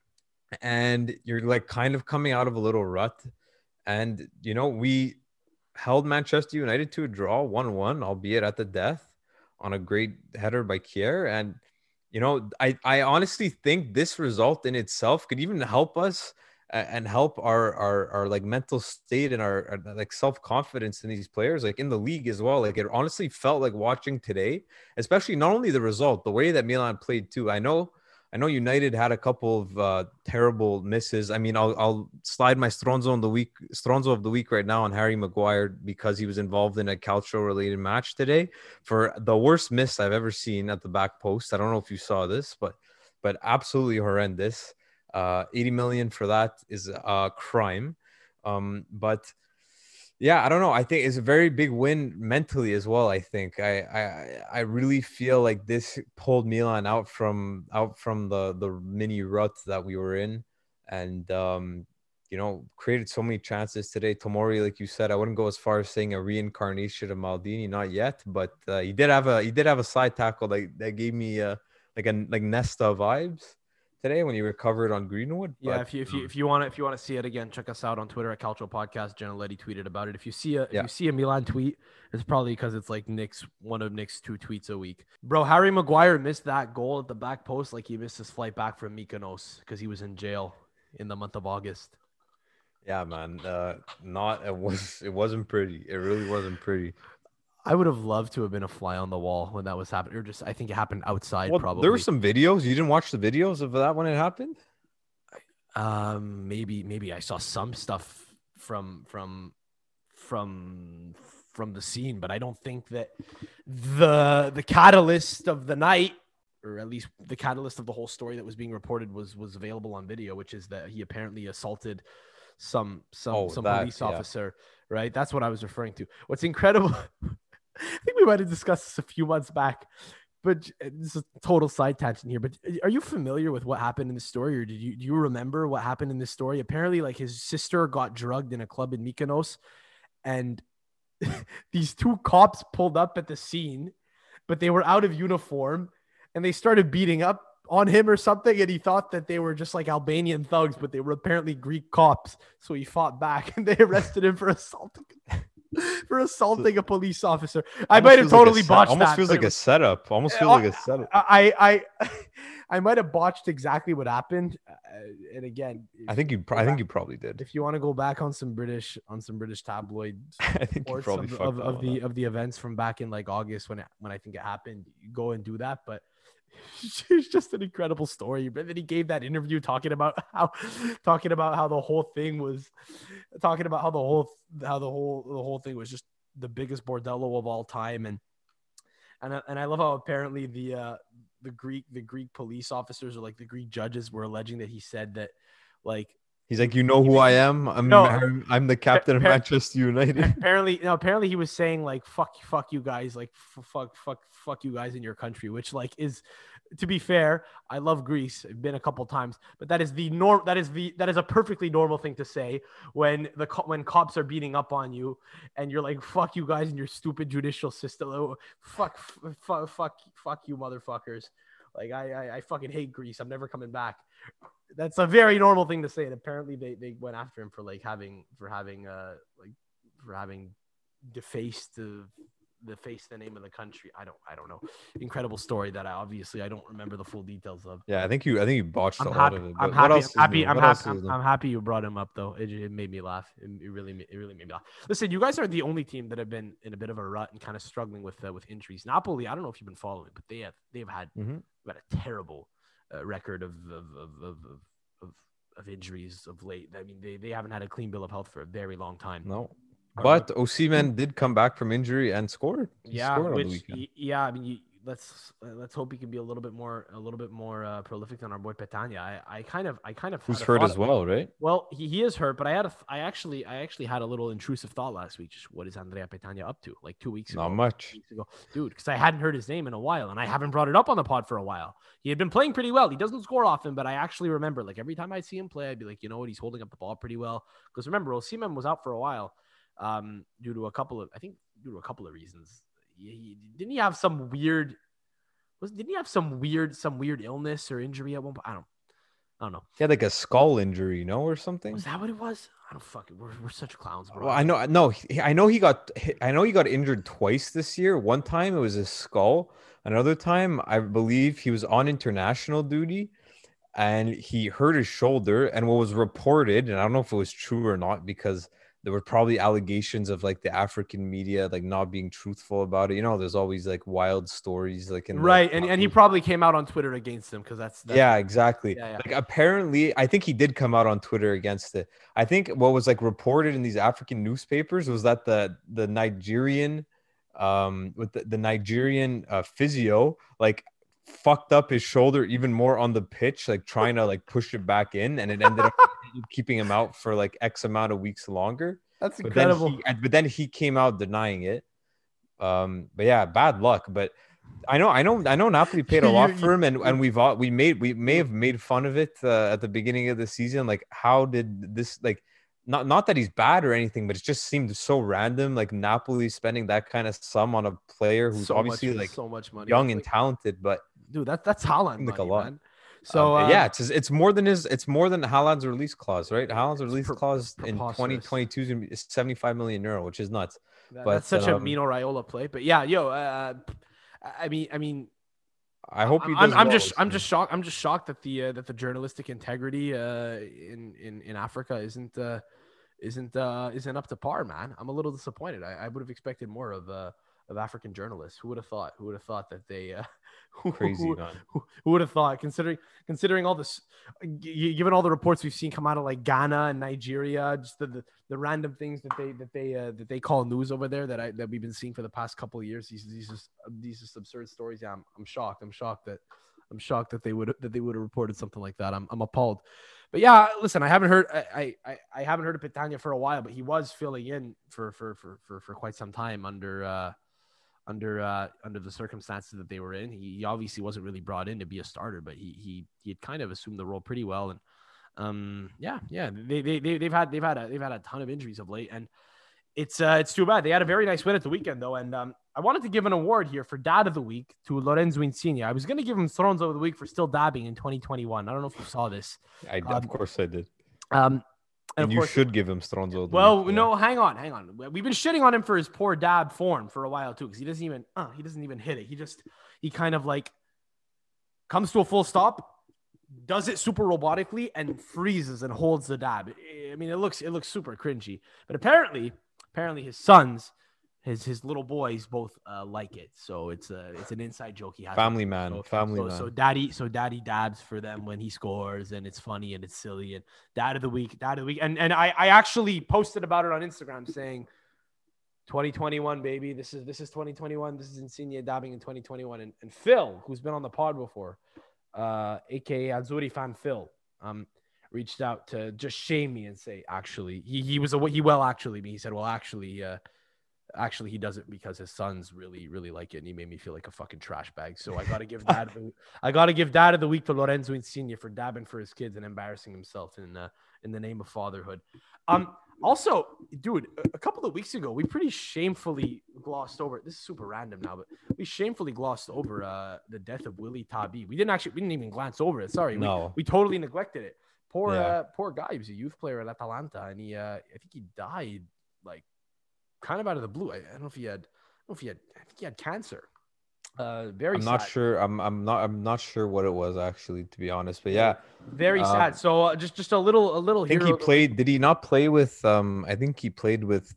and you're like kind of coming out of a little rut. And you know, we held Manchester United to a draw, one one, albeit at the death, on a great header by Kier. And you know, I, I honestly think this result in itself could even help us uh, and help our, our, our like mental state and our, our like self-confidence in these players, like in the league as well. Like it honestly felt like watching today, especially not only the result, the way that Milan played too. I know, I know United had a couple of uh, terrible misses. I mean, I'll, I'll slide my Stronzo in the week, Stronzo of the week right now on Harry Maguire because he was involved in a Calcio related match today for the worst miss I've ever seen at the back post. I don't know if you saw this, but but absolutely horrendous. Uh, eighty million for that is a crime. Um, but yeah, I don't know. I think it's a very big win mentally as well. I think I I I really feel like this pulled Milan out from out from the the mini rut that we were in, and um, you know, created so many chances today. Tomori, like you said, I wouldn't go as far as saying a reincarnation of Maldini, not yet, but uh, he did have a he did have a side tackle that that gave me uh, like a like Nesta vibes today when he recovered on Greenwood. Yeah, But, if you if you um, if you want to if you want to see it again, check us out on Twitter at Calcio Podcast. Jenna Letty tweeted about it. If you see a if Yeah. you see a Milan tweet, it's probably because it's like Nick's one of Nick's two tweets a week. Bro, Harry Maguire missed that goal at the back post like he missed his flight back from Mykonos because he was in jail in the month of August. yeah, man, uh, not it was it wasn't pretty. It really wasn't pretty. I would have loved to have been a fly on the wall when that was happening, or just I think it happened outside. Well, probably there were some videos. You didn't watch the videos of that when it happened? Um, maybe maybe I saw some stuff from from from from the scene, but I don't think that the the catalyst of the night, or at least the catalyst of the whole story that was being reported, was was available on video, which is that he apparently assaulted some some Oh, some that, police yeah. officer. Right, that's what I was referring to. What's incredible, I think we might have discussed this a few months back, but this is a total side tangent here. But are you familiar with what happened in the story, or did you do you remember what happened in this story? Apparently, like his sister got drugged in a club in Mykonos, and these two cops pulled up at the scene, but they were out of uniform, and they started beating up on him or something, and he thought that they were just like Albanian thugs, but they were apparently Greek cops. So he fought back, and they arrested him for assaulting for assaulting a police officer. I might have totally like botched almost that. feels but like it a was- setup. Almost feels Uh, like a setup. I I I might have botched exactly what happened. Uh, and again, I think you. I think you probably did. if you want to go back on some British on some British tabloids I think you reports probably of, fucked of, that of one the up. of the events from back in like August when it, when I think it happened, you go and do that. But it's just an incredible story. But then he gave that interview talking about how talking about how the whole thing was talking about how the whole how the whole the whole thing was just the biggest bordello of all time. And and I, and I love how apparently the uh, the Greek the Greek police officers, or like the Greek judges, were alleging that he said that like He's like, you know who I am? I'm No. I'm, I'm the captain of Par- Manchester United. apparently no apparently he was saying like fuck fuck you guys, like f- fuck fuck fuck you guys in your country, which like is, to be fair, I love Greece. I've been a couple times, but that is the norm. That is the that is a perfectly normal thing to say when the co- when cops are beating up on you, and you're like fuck you guys in your stupid judicial system. Oh, fuck f- fuck fuck fuck you motherfuckers. Like I, I I fucking hate Greece. I'm never coming back. That's a very normal thing to say. And apparently they, they went after him for like having for having uh like for having defaced the the face the name of the country. I don't I don't know. Incredible story that I obviously I don't remember the full details of. Yeah, I think you. I think you botched I'm a happy. lot of it. I'm but happy. what I'm else is happy. new? I'm What happy. else is I'm, new? I'm happy you brought him up though. It, it made me laugh. It, it really it really made me laugh. Listen, you guys are the only team that have been in a bit of a rut and kind of struggling with uh, with injuries. Napoli, I don't know if you've been following, but they have they've had Mhm. had a terrible uh, record of of, of of of of injuries of late. I mean, they they haven't had a clean bill of health for a very long time. No, Are but Osimhen did come back from injury and scored. He Yeah, scored on the which weekend. y- yeah, I mean, you, let's uh, let's hope he can be a little bit more a little bit more uh, prolific than our boy Petagna. I, I kind of I kind of Who's had a hurt thought- as well, right? Well, he, he is hurt, but I had a I actually I actually had a little intrusive thought last week. Just what is Andrea Petagna up to? Like two weeks ago, Not much. weeks ago, dude. Because I hadn't heard his name in a while, and I haven't brought it up on the pod for a while. He had been playing pretty well. He doesn't score often, but I actually remember like every time I see him play, I'd be like, you know what, he's holding up the ball pretty well. Because remember, Osimhen was out for a while, um, due to a couple of I think due to a couple of reasons. He, he, didn't he have some weird? Was didn't he have some weird some weird illness or injury at one point? I don't. I don't know. He had like a skull injury, you know, or something. Was that what it was? I don't fucking. We're, we're such clowns, bro. Well, I know, no, he- I know he got, I know he got injured twice this year. One time it was his skull. Another time, I believe he was on international duty, and he hurt his shoulder. And what was reported, and I don't know if it was true or not, because there were probably allegations of like the African media like not being truthful about it. You know, there's always like wild stories like in the- Right, and, and he probably came out on Twitter against him because that's, that's yeah, exactly. Yeah, yeah. Like apparently, I think he did come out on Twitter against it. I think what was like reported in these African newspapers was that the the Nigerian, um, with the, the Nigerian uh, physio like fucked up his shoulder even more on the pitch, like trying to like push it back in, and it ended up keeping him out for like X amount of weeks longer. that's But incredible. then he, but then he came out denying it. Um, but yeah, bad luck. But I know, I know, I know. Napoli paid a You- lot you- for him, and, and we've all, we made we may have made fun of it uh, at the beginning of the season. Like, how did this like? Not not that he's bad or anything, but it just seemed so random. Like Napoli spending that kind of sum on a player who's so obviously much, like so much money. young That's and like- talented, but dude, that, that's Haaland Like a money, lot. man. So um, uh, yeah, it's it's more than his it's more than Haaland's release clause, right? Haaland's release pre- clause in preposterous. twenty twenty-two is gonna be seventy-five million euro, which is nuts. that- but, that's such a um, Mino Raiola play. But yeah, yo, uh, I mean, I mean, I hope he I'm, does. I'm well just this I'm year. just shocked. I'm just shocked that the uh, that the journalistic integrity uh, in in in Africa isn't uh, isn't uh, isn't up to par, man. I'm a little disappointed. I, I would have expected more of uh, of African journalists. Who would have thought? Who would have thought that they uh, who, Crazy, who, man. who, who would have thought? Considering considering all this, g- given all the reports we've seen come out of like Ghana and Nigeria, just the the, the random things that they that they uh, that they call news over there that I that we've been seeing for the past couple of years. These these just these just absurd stories. Yeah, I'm, I'm shocked. I'm shocked that I'm shocked that they would that they would have reported something like that. I'm I'm appalled. But yeah, listen, I haven't heard I, I I haven't heard of Petagna for a while, but he was filling in for for for for, for quite some time under uh, under uh, under the circumstances that they were in. He, he obviously wasn't really brought in to be a starter, but he he he had kind of assumed the role pretty well. And um yeah yeah they they, they they've had they've had a they've had a ton of injuries of late, and it's uh it's too bad. They had a very nice win at the weekend though, and um I wanted to give an award here for Dad of the Week to Lorenzo Insigne. I was going to give him Thrones of the Week for still dabbing in twenty twenty-one. I don't know if you saw this. I, Um, of course I did. Um, and, And, of you course, should give him Stronzo. of the well, week, yeah. no, hang on, hang on. We've been shitting on him for his poor dab form for a while too, because he doesn't even, uh, he doesn't even hit it. He just, he kind of like comes to a full stop, does it super robotically, and freezes and holds the dab. I mean, it looks, it looks super cringy. But apparently, apparently his sons, his his little boys both uh, like it. So it's a it's an inside joke he has. Family man, So, family so, man. so daddy, so daddy dabs for them when he scores, and it's funny and it's silly. And dad of the week, dad of the week, and and I I actually posted about it on Instagram saying, twenty twenty-one baby, this is this is twenty twenty-one. This is Insigne dabbing in twenty twenty-one. And and Phil, who's been on the pod before, uh, aka Azuri fan Phil, um, reached out to just shame me and say, actually, he he was a he well actually me. He said, well, actually, uh. Actually, he does it because his sons really, really like it, and he made me feel like a fucking trash bag. So I gotta give dad, of the, I gotta give dad of the week to Lorenzo Insigne for dabbing for his kids and embarrassing himself in uh, in the name of fatherhood. Um, also, dude, a couple of weeks ago, we pretty shamefully glossed over. This is super random now, but we shamefully glossed over uh, the death of Willie Tabi. We didn't actually, we didn't even glance over it. Sorry, No. we, we totally neglected it. Poor, Yeah. uh, poor guy. He was a youth player at Atalanta, and he, uh, I think he died like. kind of out of the blue. I, I don't know if he had, I don't know if he had, I think he had cancer. Uh, very I'm not sad. sure. I'm I'm not I'm not sure what it was actually, to be honest. But yeah, Very um, sad. So uh, just just a little a little I think he hero. played. Did he not play with? Um, I think he played with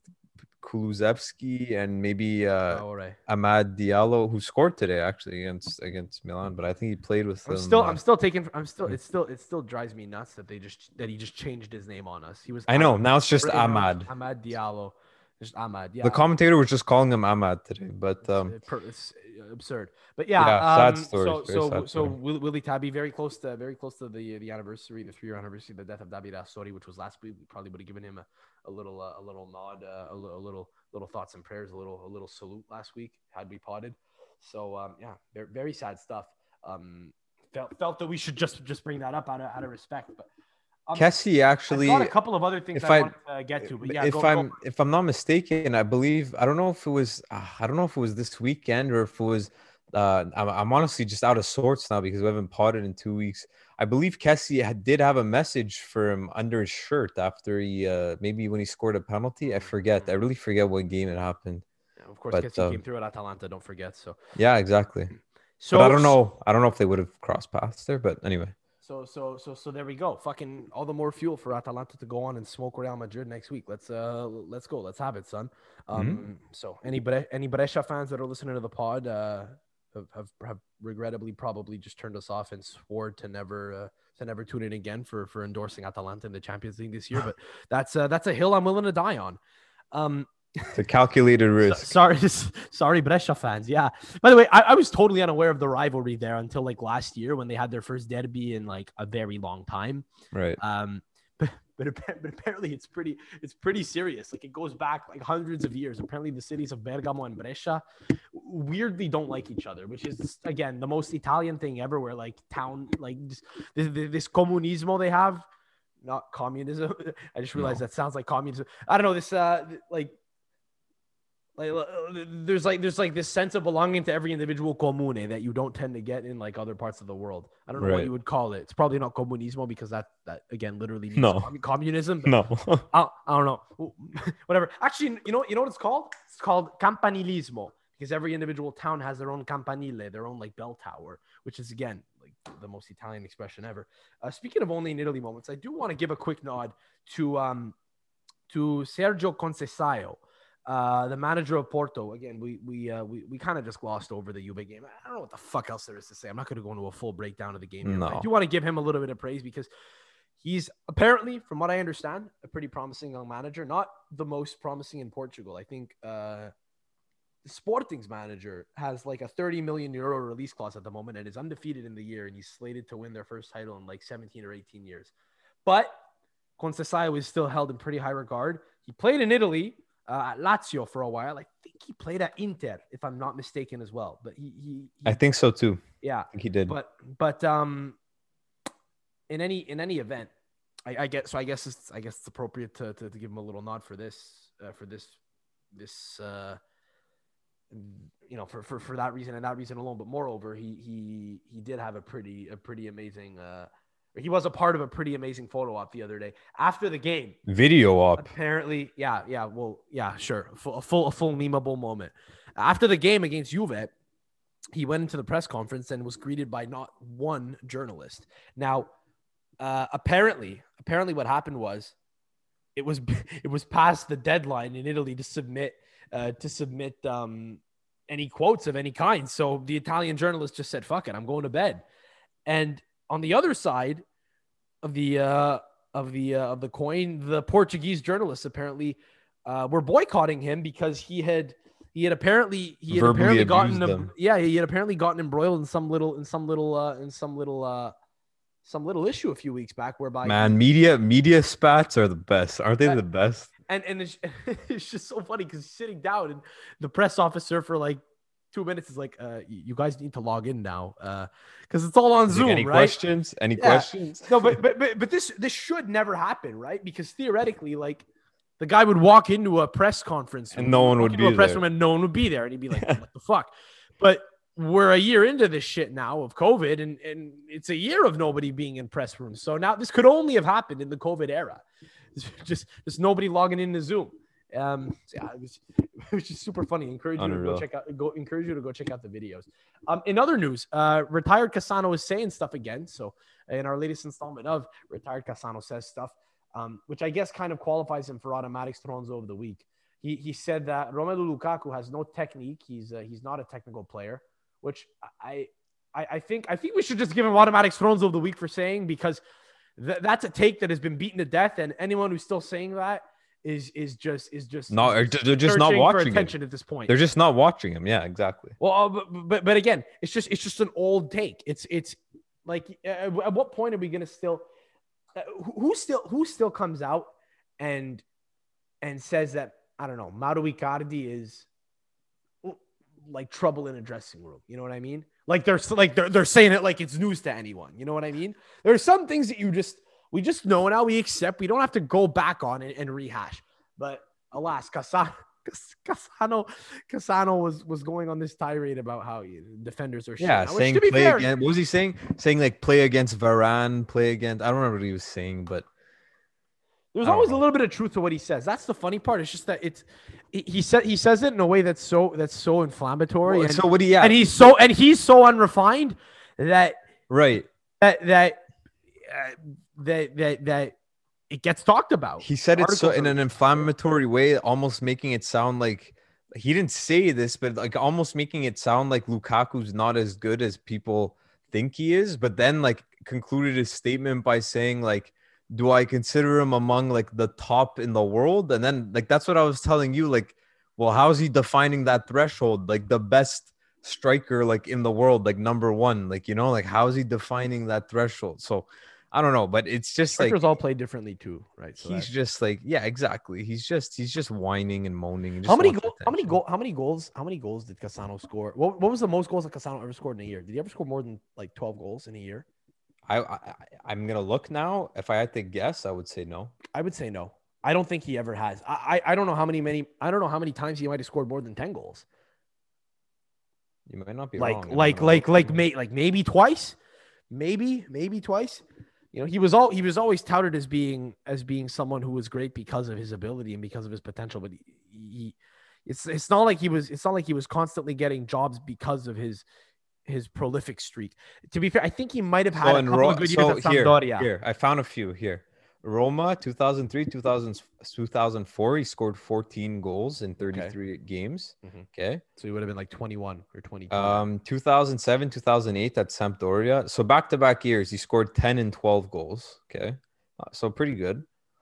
Kulusevski and maybe uh, Oh, all right. Amad Diallo, who scored today actually against against Milan. But I think he played with. I'm them, still uh, I'm still taking I'm still it still it still drives me nuts that they just that he just changed his name on us. He was I know. Ahmad- Now it's just right now it's Ahmad. Ahmad Diallo. Just Ahmad. Yeah. The commentator was just calling him Ahmad today, but It's, um, uh, per- it's uh, absurd. But yeah, Yeah, sad um, story, so very so sad so story. Will- Willie Tabby very close to very close to the the anniversary, the three year anniversary of the death of Davide Astori, which was last week. We probably would have given him a, a little uh, a little nod, uh, a, little, a little little thoughts and prayers, a little a little salute last week had we potted. So um, yeah, very, very sad stuff. Um, felt felt that we should just just bring that up out of out of respect, but. Um, Kessie actually. I've got a couple of other things if I, I- want to uh, get to, but yeah, if go, I'm go. if I'm not mistaken, I believe I don't know if it was uh, I don't know if it was this weekend or if it was. Uh, I'm, I'm honestly just out of sorts now because we haven't potted in two weeks. I believe Kessie had, did have a message for him under his shirt after he uh, maybe when he scored a penalty. I forget. I really forget what game it happened. Yeah, of course, but, Kessie um, came through at Atalanta. Don't forget. So Yeah, exactly. so but I don't know. I don't know if they would have crossed paths there. But anyway, So so so so there we go. Fucking all the more fuel for Atalanta to go on and smoke Real Madrid next week. Let's uh let's go. Let's have it, son. Um so any Bre- any Brescia fans that are listening to the pod uh have, have have regrettably probably just turned us off and swore to never uh, to never tune in again for for endorsing Atalanta in the Champions League this year, but that's uh, that's a hill I'm willing to die on. Um it's a calculated risk. Sorry, sorry, Brescia fans. Yeah. By the way, I, I was totally unaware of the rivalry there until like last year when they had their first derby in like a very long time. Right. Um, but but, appa- but apparently it's pretty it's pretty serious. Like it goes back like hundreds of years. Apparently the cities of Bergamo and Brescia weirdly don't like each other, which is again the most Italian thing ever. Where like town like this this, this comunismo they have, not communism. I just realized No. that sounds like communism. I don't know this uh like. Like there's like there's like this sense of belonging to every individual comune that you don't tend to get in like other parts of the world. I don't know what Right. you would call it. It's probably not comunismo because that that again literally means No. commu- communism. but No. I, I don't know. Whatever. Actually, you know you know what it's called? It's called campanilismo because every individual town has their own campanile, their own like bell tower, which is again like the most Italian expression ever. Uh, speaking of only in Italy moments, I do want to give a quick nod to um to Sergio Conceição. Uh, the manager of Porto, again, we we uh, we, we kind of just glossed over the Juve game. I don't know what the fuck else there is to say. I'm not going to go into a full breakdown of the game here. No. I do want to give him a little bit of praise because he's apparently, from what I understand, a pretty promising young manager. Not the most promising in Portugal. I think uh, Sporting's manager has like a thirty million euro release clause at the moment and is undefeated in the year, and he's slated to win their first title in like seventeen or eighteen years. But Conceição is still held in pretty high regard. He played in Italy. Uh, at Lazio for a while. I think he played at Inter, if I'm not mistaken, as well. But he, he, he I think so too. yeah, I think he did. But but um, in any in any event, I, I guess so. I guess it's I guess it's appropriate to to, to give him a little nod for this uh, for this this uh, you know for, for for that reason and that reason alone. But moreover, he he he did have a pretty a pretty amazing. Uh, He was a part of a pretty amazing photo op the other day after the game. Video op. Apparently, yeah, yeah, well, yeah, sure, a full, a full, a full memeable moment. After the game against Juve, he went into the press conference and was greeted by not one journalist. Now, uh, apparently, apparently, what happened was, it was it was past the deadline in Italy to submit uh, to submit um, any quotes of any kind. So the Italian journalist just said, "Fuck it, I'm going to bed," and on the other side of the uh, of the uh, of the coin, the Portuguese journalists apparently uh, were boycotting him because he had he had apparently he had Verbally apparently gotten abused em- them. yeah he had apparently gotten embroiled in some little in some little uh, in some little uh, some little issue a few weeks back whereby Man, media media spats are the best. Aren't they Uh, the best? and and it's, it's just so funny because he's sitting down and the press officer for like two minutes is like, uh, you guys need to log in now because uh, it's all on Like, Zoom, any right? questions? Any Yeah. questions? No, but, but but but this this should never happen, right? Because theoretically, like the guy would walk into a press conference And no one walk would into be a press there. room and no one would be there, and he'd be like, "What the fuck?" But we're a year into this shit now of COVID, and and it's a year of nobody being in press rooms. So now this could only have happened in the COVID era. Just just nobody logging into Zoom. Um, so yeah, it was, it was just super funny. Encourage you to Unreal. go check out, go encourage you to go check out the videos. Um, in other news, uh, retired Cassano is saying stuff again. So in our latest installment of Retired Cassano Says Stuff, um, which I guess kind of qualifies him for Automatics Tronzo of the Week. He he said that Romelu Lukaku has no technique. He's uh, he's not a technical player, which I, I I think I think we should just give him Automatics Tronzo of the Week for saying, because th- that's a take that has been beaten to death, and anyone who's still saying that is is just is just No, is they're just not searching for watching him. attention at this point. They're just not watching him. Yeah, exactly. Well, uh, but, but but again, it's just it's just an old take. It's it's like uh, at what point are we gonna still uh, who who still who still comes out and and says that, I don't know, Mauro Icardi is like trouble in a dressing room? You know what I mean? Like they're like they're they're saying it like it's news to anyone. You know what I mean? There are some things that you just we just know now, we accept. We don't have to go back on it and rehash. But alas, Cassano, Cassano, Cassano was was going on this tirade about how defenders are shit. Yeah, Now, which, saying to be play fair, against. What was he saying? Saying like play against Varane, play against. I don't remember what he was saying, but there's I don't always know. a little bit of truth to what he says. That's the funny part. It's just that it's he, he said he says it in a way that's so that's so inflammatory. Well, and, so what do you? Yeah, and he's so and he's so unrefined that right. that that uh, that that that it gets talked about. He said it so Articles in are- an inflammatory way, almost making it sound like he didn't say this, but like almost making it sound like Lukaku's not as good as people think he is. But then like concluded his statement by saying like, do I consider him among like the top in the world? And then like that's what I was telling you. Like, well, how is he defining that threshold? Like the best striker like in the world, like number one, like, you know, like how is he defining that threshold? So I don't know, but it's just like Strikers all play differently too, right? So he's that- just like, yeah, exactly. He's just he's just whining and moaning. And how just many wants goals? How many attention. goal? How many goals? How many goals did Cassano score? What, what was the most goals that Cassano ever scored in a year? Did he ever score more than like twelve goals in a year? I, I I'm gonna look now. If I had to guess, I would say no. I would say no. I don't think he ever has. I I, I don't know how many many. I don't know how many times he might have scored more than ten goals. You might not be Like wrong. I'm like gonna like look like now. may, like maybe twice, maybe maybe twice. You know, he was all he was always touted as being as being someone who was great because of his ability and because of his potential. But he, he it's it's not like he was it's not like he was constantly getting jobs because of his his prolific streak. To be fair, I think he might have had So a in couple Ro- of good years so at here, Sampdoria. here, I found a few here. Roma, two thousand three, two thousand, two thousand four. He scored fourteen goals in thirty-three Okay. games. Mm-hmm. Okay. So he would have been like twenty-one or twenty-two. Um, two thousand seven, two thousand eight at Sampdoria. So back to back years, he scored ten and twelve goals. Okay. Uh, so pretty good.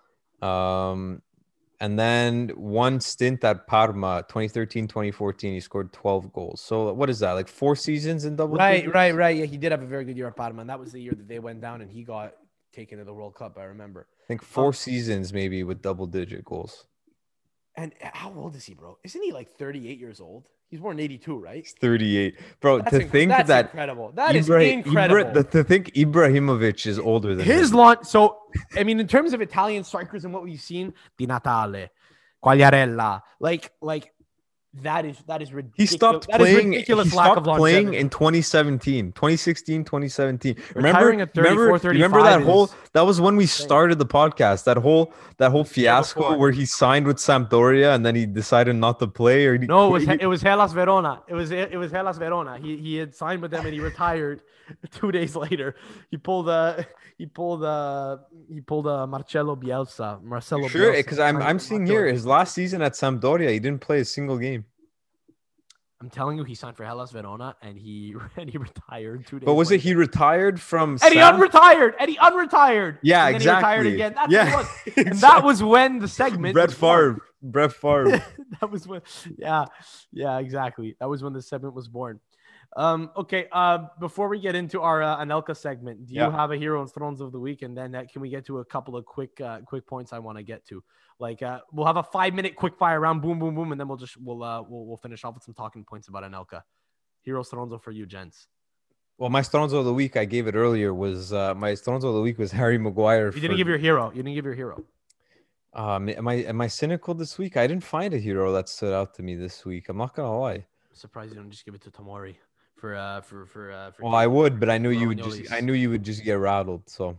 Um, and then one stint at Parma, twenty thirteen, twenty fourteen, he scored twelve goals. So what is that? Like four seasons in double Right, digits? right, right. Yeah, he did have a very good year at Parma, and that was the year that they went down and he got taken to the World Cup. I remember. I think four seasons maybe with double digit goals. And how old is he, bro? Isn't he like thirty-eight years old? He's born in eighty-two, right? He's thirty-eight. Bro, That's to inc- think that's that incredible. That is Ibra- incredible. Ibra- the- to think Ibrahimovic is older than His him. launch. So, I mean, in terms of Italian strikers and what we've seen, Di Natale, Quagliarella, like, like that is that is He ridiculous. stopped That is playing. He ridiculous lack stopped of longevity. playing in twenty seventeen, twenty sixteen, twenty seventeen. Retiring Remember, at thirty-four, remember, remember that thirty-five whole is that was when we started the podcast. That whole that whole fiasco before. where he signed with Sampdoria and then he decided not to play. Or he, No, it was he- it was Hellas Verona. It was it was Hellas Verona. He he had signed with them and he retired two days later. He pulled uh he pulled uh he pulled uh Marcelo Bielsa. Marcelo sure, Bielsa because I'm signed I'm with seeing Sampdoria. here his last season at Sampdoria, he didn't play a single game. I'm telling you, he signed for Hellas Verona and he and he retired two days. But was it later. he retired from? And he Sam- unretired. And he unretired. Yeah, and then He retired exactly. again. That's Yeah, what it was. And that was when the segment. Brett was born. Favre. Brett Favre. That was when. Yeah, yeah, exactly. That was when the segment was born. Um, okay. Uh, before we get into our uh, Anelka segment, do you Yeah. have a hero and thrones of the week? And then uh, can we get to a couple of quick, uh, quick points I want to get to? Like, uh, we'll have a five minute quick fire round, boom, boom, boom, and then we'll just we'll uh we'll, we'll finish off with some talking points about Anelka. Heroes Thrones for you, gents. Well, my Stones of the week, I gave it earlier, was uh, my Stones of the week was Harry Maguire. You didn't for- give your hero. You didn't give your hero. Um, am I am I cynical this week? I didn't find a hero that stood out to me this week. I'm not gonna lie. I'm surprised you don't just give it to Tomori for uh for for uh for. Well, I would, but I knew you would Romagnolis. just I knew you would just get rattled. So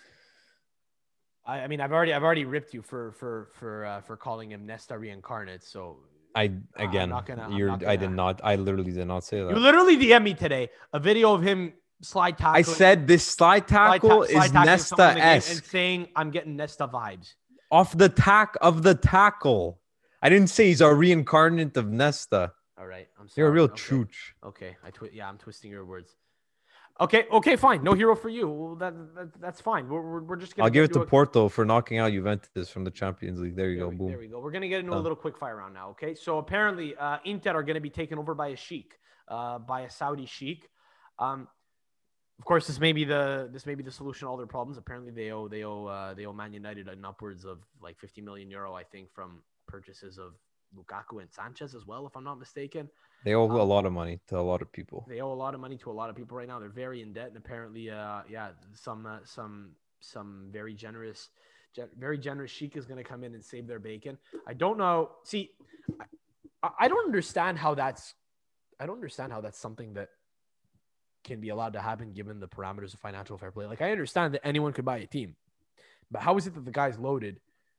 I, I mean, I've already I've already ripped you for for for uh, for calling him Nesta reincarnate. So I again, not gonna- I'm you're not I did gonna- not. I literally did not say you that. literally D M me today a video of him slide tackling. I said this slide slide ta- tackle slide is tackling someone in Nesta the game and esque saying I'm getting Nesta vibes. off the tack of the tackle. I didn't say he's a reincarnate of Nesta. All right, I'm sorry. You're a real okay. chooch. Okay, I twi- yeah, I'm twisting your words. Okay, okay, fine. No hero for you. Well, that, that that's fine. We're, we're, we're just gonna I'll give get it to into a- Porto for knocking out Juventus from the Champions League. There you There go. we, Boom. there we go. We're gonna get into a Done. little quick fire round now. Okay, so apparently uh, Inter are gonna be taken over by a sheik, uh, by a Saudi sheik. Um, of course, this may be the this may be the solution to all their problems. Apparently, they owe they owe uh, they owe Man United an upwards of like fifty million euro, I think, from purchases of Lukaku and Sanchez as well, if I'm not mistaken. They owe a Um, lot of money to a lot of people. They owe a lot of money to a lot of people right now. They're very in debt, and apparently, uh, yeah, some uh, some some very generous, ge- very generous sheik is going to come in and save their bacon. I don't know. See, I, I don't understand how that's. I don't understand how that's something that can be allowed to happen given the parameters of financial fair play. Like, I understand that anyone could buy a team, but how is it that the guy's loaded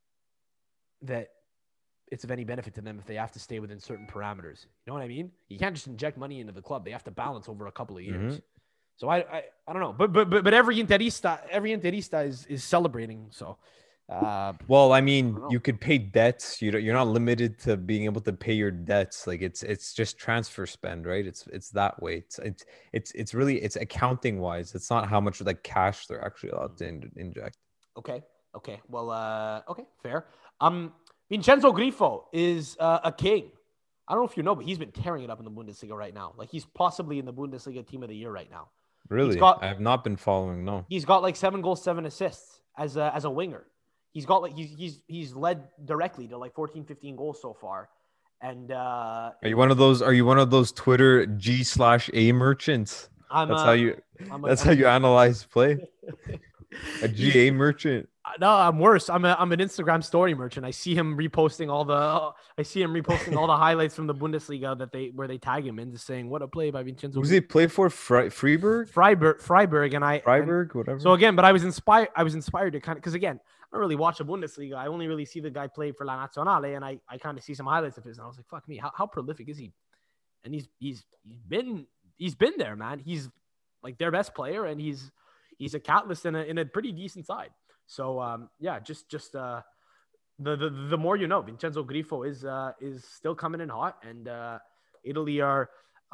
that it's of any benefit to them if they have to stay within certain parameters? You know what I mean? You can't just inject money into the club. They have to balance over a couple of years. Mhm. So I, I I don't know. But but but but every Interista, every Interista is is celebrating. So uh Well, I mean, know. you could pay debts. You don't, you're not limited to being able to pay your debts. Like it's it's just transfer spend, right? It's it's that way. It's it's it's it's really it's accounting wise. It's not how much like cash they're actually allowed to in, inject. okay. Okay. Well uh okay, fair. Um Vincenzo Grifo is uh, a king. I don't know if you know, but he's been tearing it up in the Bundesliga right now. Like he's possibly in the Bundesliga team of the year right now. Really, got- I have not been following. No, He's got like seven goals, seven assists as a, as a winger. He's got like he's he's he's led directly to like fourteen, fifteen goals so far. And uh are you one of those? Are you one of those Twitter G slash A merchants? I'm That's uh, how you. I'm a- That's I'm how a- you analyze play. A G A merchant. No, I'm worse. I'm a I'm an Instagram story merchant. I see him reposting all the I see him reposting all the highlights from the Bundesliga that they where they tag him in, just saying what a play by Vincenzo. Who's he play for? Fre- Freiburg, Freiburg, Freiburg, and I. and- Freiburg, whatever. so again, but I was inspired. I was inspired to kind of because again, I don't really watch the Bundesliga. I only really see the guy play for La Nazionale, and I I kind of see some highlights of his, and I was like, fuck me, how, how prolific is he? And he's he's he's been he's been there, man. He's like their best player, and he's he's a catalyst in a in a pretty decent side. So um, yeah, just just uh, the, the the more you know. Vincenzo Grifo is uh, is still coming in hot, and uh, Italy are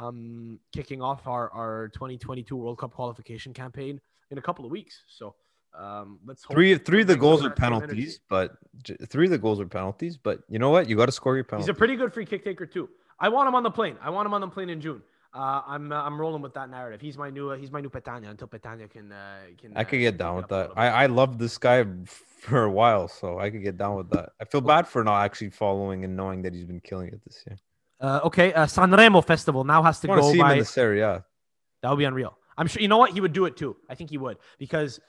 um, kicking off our our twenty twenty-two World Cup qualification campaign in a couple of weeks. So um, let's hope Three three of the bring some goals of are that same energy. penalties, but j- three of the goals are penalties. But you know what? You got to score your penalties. He's a pretty good free kick taker too. I want him on the plane. I want him on the plane in June. Uh, I'm uh, I'm rolling with that narrative. He's my new uh, he's my new Petagna until Petagna can uh, can. I could uh, get take down it with up a that. little bit. I I loved this guy for a while, so I could get down with that. I feel bad for not actually following and knowing that he's been killing it this year. Uh, okay, uh, Sanremo Festival now has to I want to go see him by. in the Serie A. That would be unreal. I'm sure. You know what? He would do it too. I think he would because.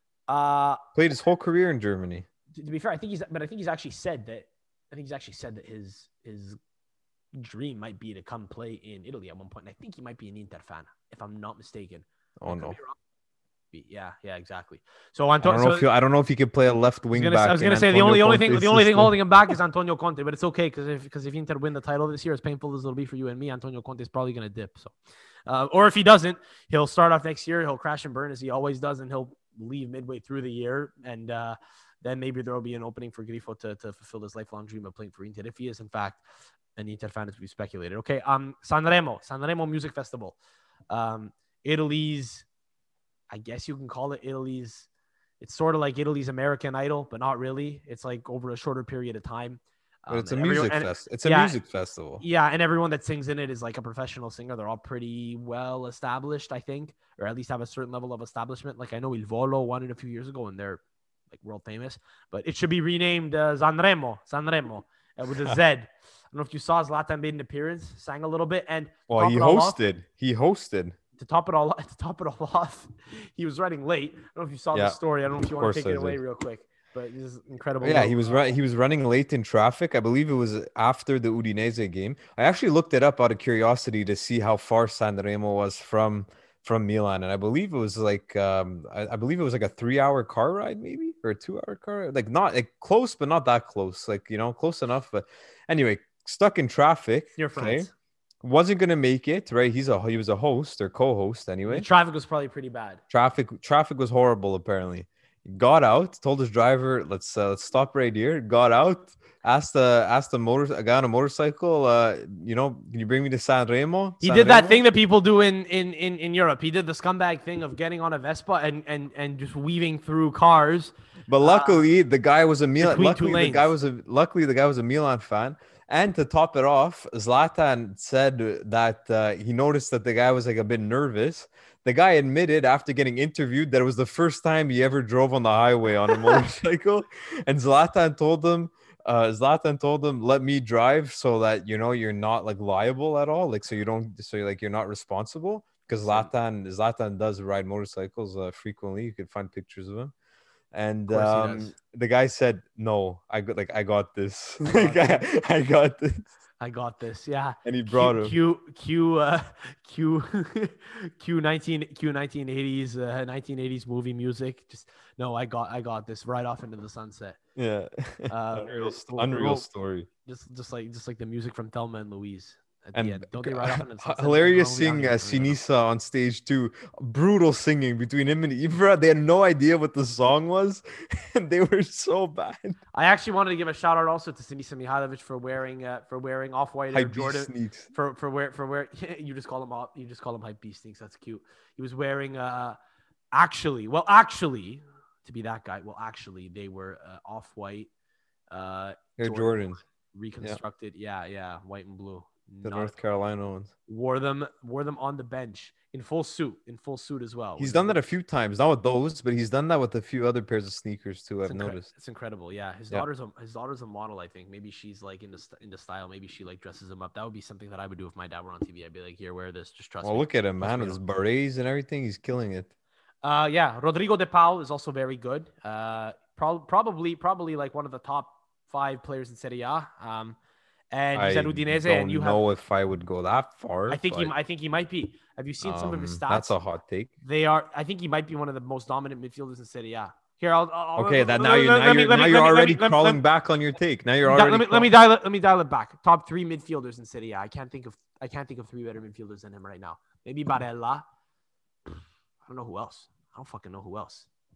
Uh, Played his whole career in Germany. to, to be fair, I think he's. But I think he's actually said that. I think he's actually said that his his dream might be to come play in Italy at one point. And I think he might be an Inter fan, if I'm not mistaken. Oh I could no! be wrong. Yeah, yeah, exactly. So I Antonio. don't know So, if he, I don't know if he could play a left I was wing gonna, back. I was in gonna say the Antonio only the only thing Conte's the only thing system. holding him back is Antonio Conte, but it's okay because if because if Inter win the title this year, as painful as it'll be for you and me, Antonio Conte is probably gonna dip. So, uh, or if he doesn't, he'll start off next year. He'll crash and burn as he always does, and he'll leave midway through the year, and uh, then maybe there will be an opening for Grifo to to fulfill his lifelong dream of playing for Inter if he is in fact an Inter fan, as we speculated. Okay, um, Sanremo, Sanremo Music Festival, um, Italy's. I guess you can call it Italy's. It's sort of like Italy's American Idol, but not really. It's like over a shorter period of time. But it's a Um, music everyone- and- fest. It's a yeah, music festival. Yeah, and everyone that sings in it is like a professional singer. They're all pretty well established, I think, or at least have a certain level of establishment. Like I know Il Volo won it a few years ago, and they're like world famous. But it should be renamed uh, Sanremo, Sanremo, uh, with a Z. I don't know if you saw Zlatan made an appearance, sang a little bit, and Well, top he it all off- hosted. He hosted. to top it all to top it all off, he was running late. I don't know if you saw Yeah, the story. I don't know if you of want to course take it I away did. real quick, but this is incredible. Yeah, Look, he was uh, right. He was running late in traffic. I believe it was after the Udinese game. I actually looked it up out of curiosity to see how far Sanremo was from from Milan, and I believe it was like um, I, I believe it was like a three-hour car ride, maybe, or a two-hour car ride. Like not like close, but not that close. Like you know, close enough. But anyway, stuck in traffic. Your okay? friends. Wasn't gonna make it. Right? He's a he was a host or co-host anyway. The traffic was probably pretty bad. Traffic traffic was horrible apparently. Got out, told his driver, let's uh, let's stop right here. Got out, asked the asked the motor a guy on a motorcycle, uh, you know, can you bring me to Sanremo? He did that Sanremo? thing that people do in, in in in Europe. He did the scumbag thing of getting on a Vespa and and and just weaving through cars. But luckily, the guy was a Milan. between two Luckily, the guy lanes. was a luckily the guy was a Milan fan. And to top it off, Zlatan said that uh, he noticed that the guy was like a bit nervous. The guy admitted after getting interviewed that it was the first time he ever drove on the highway on a motorcycle. And Zlatan told him, uh, Zlatan told him, "Let me drive so that you know you're not like liable at all, like so you don't, so you're like you're not responsible." Because Zlatan, Zlatan does ride motorcycles uh, frequently. You could find pictures of him. And Of course he um, does. the guy said, "No, I got like I got this. Like, I, I got this." I got this. Yeah. And he brought him. Q Q uh, Q Q nineteen Q nineteen eighties uh, nineteen eighties movie music. Just no, I got I got this right off into the sunset. Yeah, Uh, unreal, st- we'll- unreal we'll- story. Just just like just like the music from Thelma and Louise. At And the end. Don't they right off into the sunset? hilarious Don't seeing we uh, out here? Sinisa on stage too. Brutal singing between him and Ibra. They had no idea what the song was, and they were so bad. I actually wanted to give a shout out also to Sinisa Mihailovic for wearing uh, for wearing off white Air Hype beast Jordan sneaks. for for wear for wear you just call him off you just call him hype beast sneaks. That's cute. He was wearing uh actually well actually to be that guy well actually they were uh, off white uh Air Jordan Jordans, reconstructed yeah yeah white and blue. the Not- North Carolina ones. wore them wore them on the bench in full suit in full suit as well. He's Which done is- that a few times, not with those, but he's done that with a few other pairs of sneakers too. I've It's incre- noticed. It's incredible. Yeah, his Yeah. daughter's a his daughter's a model. I think maybe she's like into st- into style. Maybe she like dresses him up. That would be something that I would do if my dad were on T V. I'd be like, here, wear this. Just trust Well, me. look at him, Trust man, me, with his no. berets and everything. He's killing it. Uh, yeah, Rodrigo De Paul is also very good. Uh, pro- probably probably like one of the top five players in Serie A. Um, and he's I at Udinese, don't and you have. know if I would go that far. I think he. but, I think he might be. Have you seen some of his um, stats? That's a hot take. They are. I think he might be one of the most dominant midfielders in Serie A. Here, I'll. I'll Okay, that let- now you're let- now let me- you're, let now me- you're let me- let already me- let me- crawling back on your take. Now you're Let me, already. let me, let me crawl- dial it. Let me dial it back. Top three midfielders in Serie A. I can't think of. I can't think of three better midfielders than him right now. Maybe Barella. I don't know who else. I don't fucking know who else.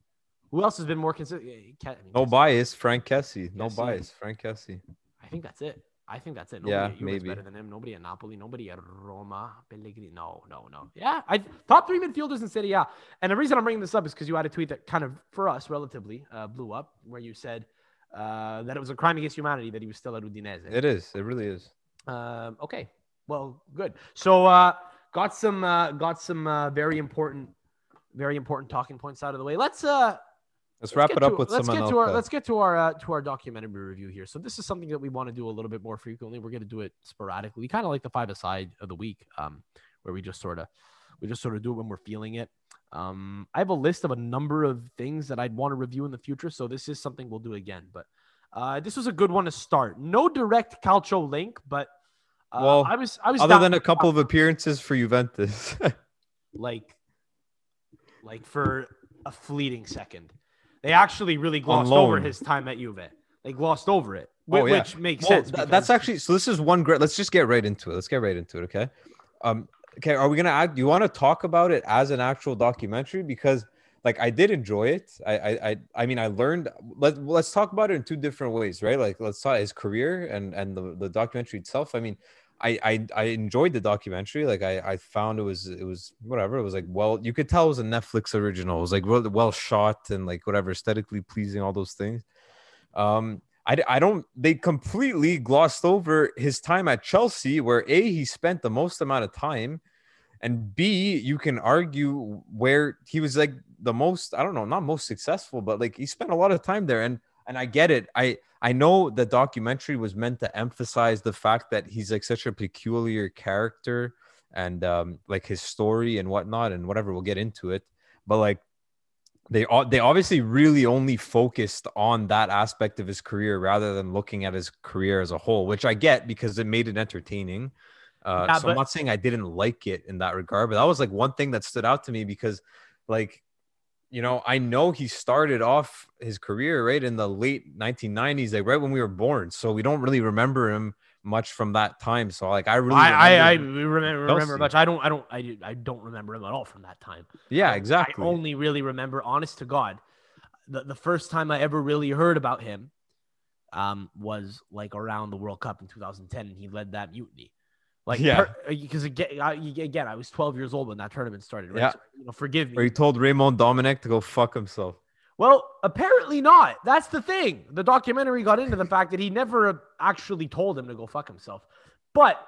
Who else has been more consistent? No bias, Frank Kessie. No Kessie. bias, Frank Kessie. I think that's it. I think that's it. Nobody Yeah, at Juve is maybe. better than him. Nobody at Napoli. Nobody at Roma. Pellegrini. No, no, no. Yeah, I top three midfielders in Serie A. And the reason I'm bringing this up is because you had a tweet that kind of, for us, relatively uh, blew up, where you said uh, that it was a crime against humanity that he was still at Udinese. It is. It really is. Um, okay, well, good. So uh, got some uh, got some uh, very important, very important talking points out of the way. Let's uh. Let's, Let's wrap get it up to, with let's some get to our Anelka. let's get to our uh, to our documentary review here. So this is something that we want to do a little bit more frequently. We're going to do it sporadically. We kind of like the five aside of the week, um, where we just sort of we just sort of do it when we're feeling it. Um, I have a list of a number of things that I'd want to review in the future. So this is something we'll do again. But uh, this was a good one to start. No direct Calcio link, but uh, Well, I was I was Other down than a with couple of appearances for Juventus. like like for a fleeting second. They actually really glossed loan. over his time at Juve. They glossed over it, whi- Oh, yeah. which makes Well, sense. th- that's because- actually so. This is one great. Let's just get right into it. Let's get right into it. Okay. Um. Okay. Are we gonna add? Do you want to talk about it as an actual documentary? Because like I did enjoy it. I I I, I mean I learned. Let Let's talk about it in two different ways, right? Like let's talk his career and and the, the documentary itself. I mean. I, I I enjoyed the documentary. Like I, I found it was it was whatever. It was like well, you could tell it was a Netflix original. It was like really well shot and like whatever, aesthetically pleasing, all those things. Um, I, I don't. They completely glossed over his time at Chelsea, where A, he spent the most amount of time, and B, you can argue where he was like the most. I don't know, not most successful, but like he spent a lot of time there. And and I get it. I I know the documentary was meant to emphasize the fact that he's like such a peculiar character and um, like his story and whatnot and whatever. We'll get into it, but like they they obviously really only focused on that aspect of his career rather than looking at his career as a whole, which I get because it made it entertaining. Uh, Yeah, so but- I'm not saying I didn't like it in that regard, but that was like one thing that stood out to me because like. You know, I know he started off his career right in the late nineteen nineties, like right when we were born. So we don't really remember him much from that time. So like, I really, I, I, I remember him- remember, remember Chelsea. much. I don't, I don't, I, I don't remember him at all from that time. yeah, I- exactly. I only really remember, honest to God, the, the first time I ever really heard about him um, was like around the World Cup in two thousand ten, and he led that mutiny. Like, Yeah. because again, I, again, I was twelve years old when that tournament started. Right? Yeah. So, you know, forgive Where me. he told Raymond Dominic to go fuck himself. Well, apparently not. That's the thing. The documentary got into the fact that he never actually told him to go fuck himself. But,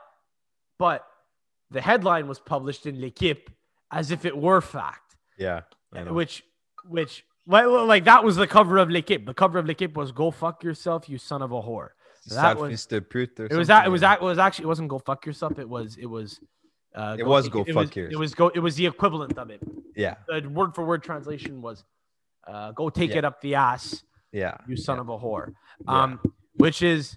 but the headline was published in L'Equipe as if it were fact, Yeah. I know. which, which, well, like that was the cover of L'Equipe. The cover of L'Equipe was "Go fuck yourself, you son of a whore." That Sale was. fils de pute or It was something that. It like was that. It was actually. It wasn't "Go fuck yourself." It was. It was. Uh, It was "Go it fuck was, yours." It was go. It was the equivalent of it. Yeah. The word for word translation was, uh, "Go take Yeah. it up the ass, Yeah. you son of a whore," Yeah. um, which is,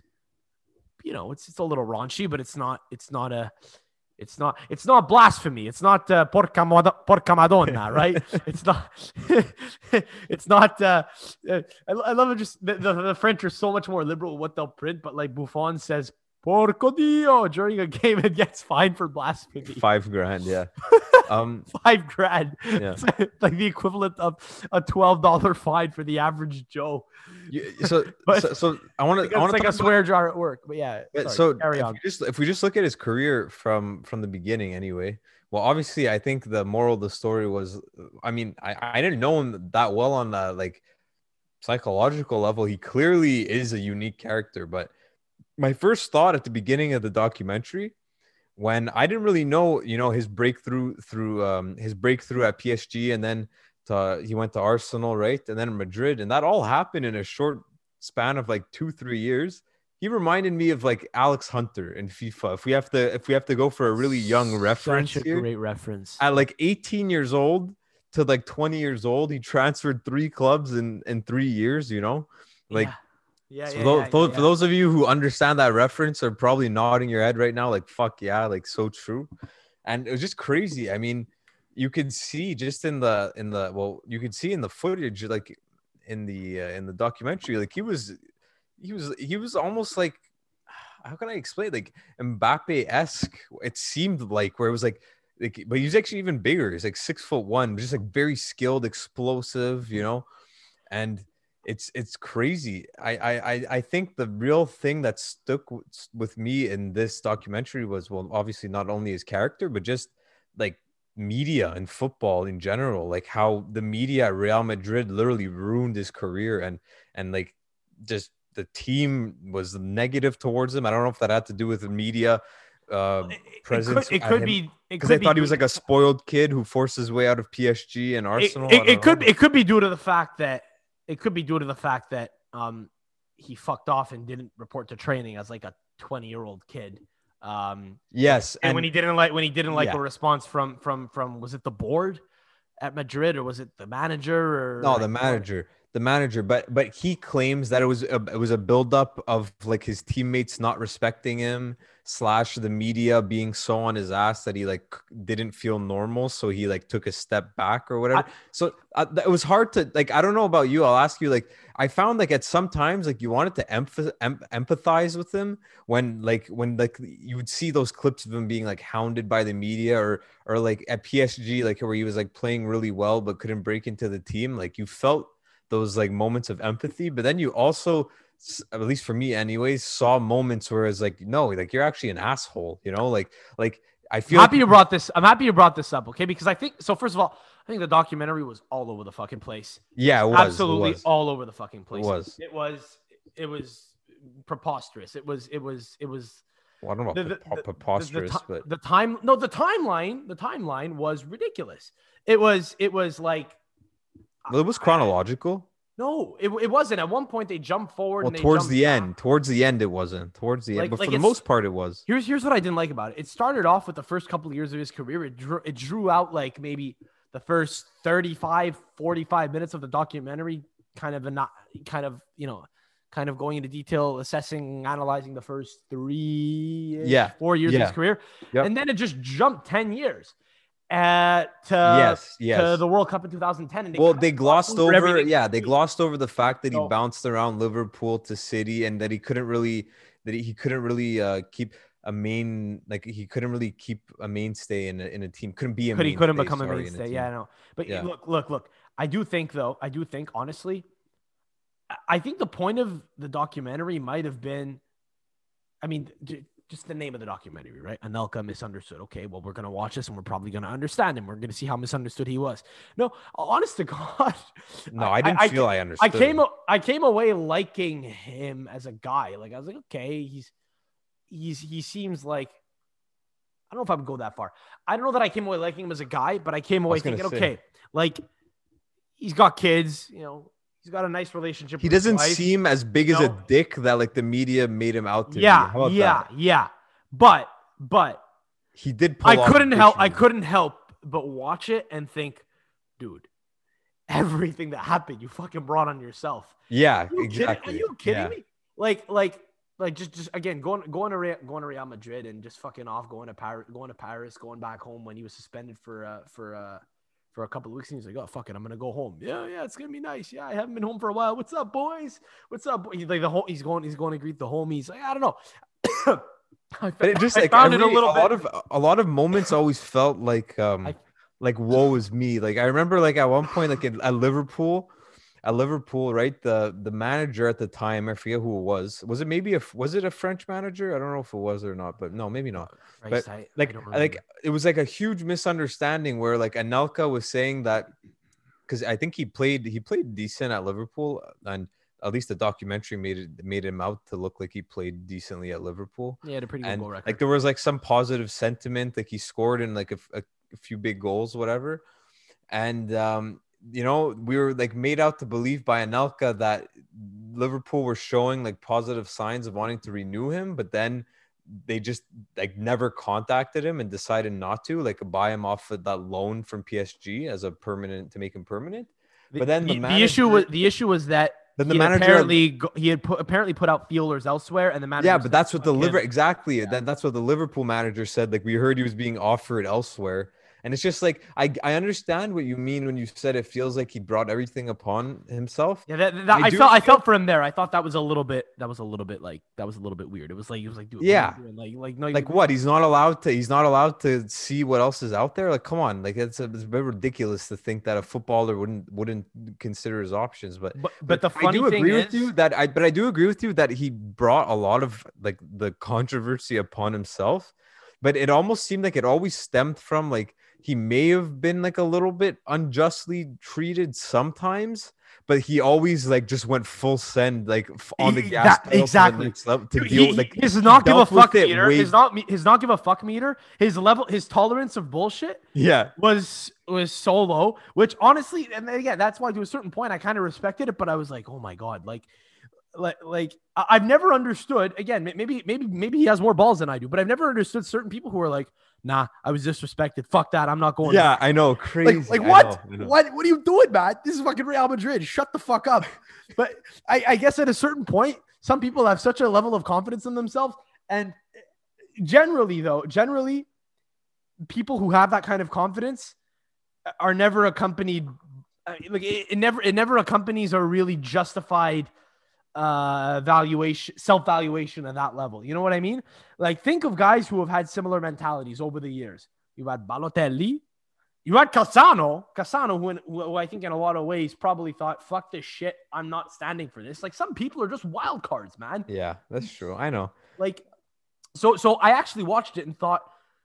you know, it's it's a little raunchy, but it's not it's not a it's not it's not blasphemy. It's not uh, porca, mod- porca madonna, right? It's not it's not. Uh, uh, I, I love it. Just the, the the French are so much more liberal with what they'll print, but like Buffon says "Porco Dio" during a game and gets fined for blasphemy. Five grand. Yeah. Um. Five grand. Yeah. It's like the equivalent of a twelve dollar fine for the average Joe. you- So, But- so, so I want to. It's I want like to a swear jar at work. But yeah. Yeah, sorry, so carry if on. we just if we just look at his career from from the beginning anyway, well obviously I think the moral of the story was, I mean I I didn't know him that well on the like psychological level. He clearly is a unique character, but my first thought at the beginning of the documentary, when I didn't really know, you know, his breakthrough through um his breakthrough at P S G, and then to, he went to Arsenal, right, and then Madrid, and that all happened in a short span of like two three years. He reminded me of like Alex Hunter in FIFA. If we have to, if we have to go for a really young reference Such a here, great reference. at like eighteen years old to like twenty years old, he transferred three clubs in in three years. You know, like. yeah. Yeah, So yeah, tho- yeah, tho- yeah, for those of you who understand that reference are probably nodding your head right now, like fuck yeah, like so true. And it was just crazy. I mean, you could see just in the in the well, you could see in the footage, like in the uh, in the documentary, like he was he was he was almost like, how can I explain, like Mbappe-esque. It seemed like, where it was like like but he was actually even bigger. He's like six foot one, just like very skilled, explosive, you know. and it's it's crazy. I I I think the real thing that stuck w- with me in this documentary was, well, obviously not only his character, but just like media and football in general, like how the media at Real Madrid literally ruined his career, and and like just the team was negative towards him. I don't know if that had to do with the media uh It, it presence could it at could him, be it because could they be thought he due- was like a spoiled kid who forced his way out of P S G and it, Arsenal. it, I don't it could know. it could be due to the fact that it could be due to the fact that um he fucked off and didn't report to training as like a twenty year old kid. Um, Yes, and, when he didn't like when he didn't like yeah. a response from from from was it the board at Madrid or was it the manager or No, the manager, the manager. But but he claims that it was a, it was a buildup of like his teammates not respecting him, slash the media being so on his ass that he like didn't feel normal, so he like took a step back or whatever. I- so uh, it was hard to like. I don't know about you. I'll ask you. Like, I found like at some times like you wanted to emph- em- empathize with him when like when like you would see those clips of him being like hounded by the media, or or like at P S G, like where he was like playing really well but couldn't break into the team. Like you felt those like moments of empathy, but then you also, at least for me anyways, saw moments where it's like, no, like you're actually an asshole, you know, like like I feel I'm happy like you brought this. I'm happy you brought this up, okay? Because I think so. First of all, I think the documentary was all over the fucking place. yeah, it was Absolutely it was. all over the fucking place. It was. It was. It was preposterous. It was. It was. It was. Well, I don't know The, about the, pre- the- preposterous, the, ti- but the time. No, the timeline. The timeline was ridiculous. It was. It was like. well, it was chronological. No, it, it wasn't. At one point, they jumped forward. Well, and they towards jumped the back. end, towards the end, it wasn't. Towards the Like- end, but like for the it's- most part, it was. Here's here's what I didn't like about it. It started off with the first couple of years of his career. It drew, it drew out like maybe the first thirty-five, forty-five minutes of the documentary, kind of a not kind of, you know, kind of going into detail, assessing, analyzing the first three, Yeah, four years of yeah. his career. Yep. And then it just jumped ten years at to, Yes, to yes. the World Cup in two thousand ten. And Well, kind they of glossed over over, everything. yeah, they glossed over the fact that he So- bounced around Liverpool to City, and that he couldn't really, that he couldn't really uh, keep a main, like he couldn't really keep a mainstay in a, in a team. Couldn't be a Could he mainstay, couldn't become a sorry, in mainstay? team. Yeah, I know. But Yeah. look, look, look. I do think though. I do think honestly. I- I think the point of the documentary might have been. I mean, j- just the name of the documentary, right? Anelka misunderstood. Okay, well, we're gonna watch this and we're probably gonna understand him. We're gonna see how misunderstood he was. No, honest to God. No, I didn't feel I, I understood. came. I came away liking him as a guy. Like I was like, okay, he's he's he seems like. I don't know if I would go that far. I don't know that I came away liking him as a guy, but I came away was gonna thinking, say. okay, like he's got kids, you know, he's got a nice relationship. He with his doesn't wife. seem as big as a No. dick that like the media made him out to Yeah, be. How about yeah, that? yeah. But, but He did. Pull I off couldn't bitch help. I move. couldn't help but watch it and think, dude, everything that happened, you fucking brought on yourself. Yeah, Are you exactly. kidding? Are you kidding Yeah. me? Like, like, like, just, just again, going, going to Real, going to Real Madrid and just fucking off, going to Paris, going to Paris, going back home when he was suspended for, uh, for, uh, for a couple of weeks. And he's like, oh, fuck it, I'm gonna go home. Yeah, yeah, it's gonna be nice. Yeah, I haven't been home for a while. What's up, boys? What's up? He's like the whole. He's going. He's going to greet the homies. Like, I don't know. I, But it just I like found every, it a little a bit. lot of a lot of moments always felt like um I- like woe is me. Like I remember like at one point like at, at Liverpool, at Liverpool, right? The the manager at the time, I forget who it was. Was it maybe a was it a French manager? I don't know if it was or not, but no, maybe not. Christ, But I- I like don't like remember. it was like a huge misunderstanding where like Anelka was saying that because I think he played he played decent at Liverpool, and at least the documentary made it made him out to look like he played decently at Liverpool. yeah, had a pretty good And goal record. like there was like some positive sentiment, like he scored in like a, f- a- a few big goals, whatever. And um, you know, we were like made out to believe by Anelka that Liverpool were showing like positive signs of wanting to renew him, but then they just like never contacted him and decided not to like buy him off of that loan from P S G as a permanent to make him permanent. But then the, the, the issue was manager- the issue was that Then the he had manager- apparently go, he had put, apparently put out feelers elsewhere, and the manager yeah, said, but that's what the "Fuck liver him." exactly. Then that's what the Liverpool manager said. Like we heard he was being offered elsewhere, And it's just like I I understand what you mean when you said it feels like he brought everything upon himself. Yeah, that, that, I, I I do felt I feel- felt for him there. I thought that was a little bit that was a little bit like that was a little bit weird. It was like he was like, dude, Yeah. what are you doing? like like no, you- Like what? He's not allowed to. He's not allowed to see what else is out there. Like, come on. Like it's a, it's a bit ridiculous to think that a footballer wouldn't wouldn't consider his options. But But but the I funny do thing agree is, with you that I. But I do agree with you that he brought a lot of like the controversy upon himself. But it almost seemed like it always stemmed from like he may have been like a little bit unjustly treated sometimes. But he always like just went full send like f- on the He- gas that- pedal to the exactly. next level to Dude, deal he- like his he not give a dealt with fuck it meter, way- his not his not give a fuck meter, his level, his tolerance of bullshit yeah. was was so low. Which honestly, and then again, that's why to a certain point I kind of respected it, but I was like, oh my god, like, like, like I- I've never understood. Again, may- maybe maybe maybe he has more balls than I do, but I've never understood certain people who are like, nah, I was disrespected. Fuck that, I'm not going. Yeah, I know. Crazy. Like, like I what? know, I know. What? What are you doing, man? This is fucking Real Madrid. Shut the fuck up. But I, I guess at a certain point, some people have such a level of confidence in themselves, and generally, though, generally, people who have that kind of confidence are never accompanied. uh, Like it, it never, it never accompanies a really justified uh valuation, self-valuation at that level. You know what I mean? Like, think of guys who have had similar mentalities over the years. You had Balotelli, you had Cassano, Cassano, who, in, who I think in a lot of ways probably thought, fuck this shit, I'm not standing for this. Like, some people are just wild cards, man. Yeah, that's true. I know. Like, so so I actually watched it and thought,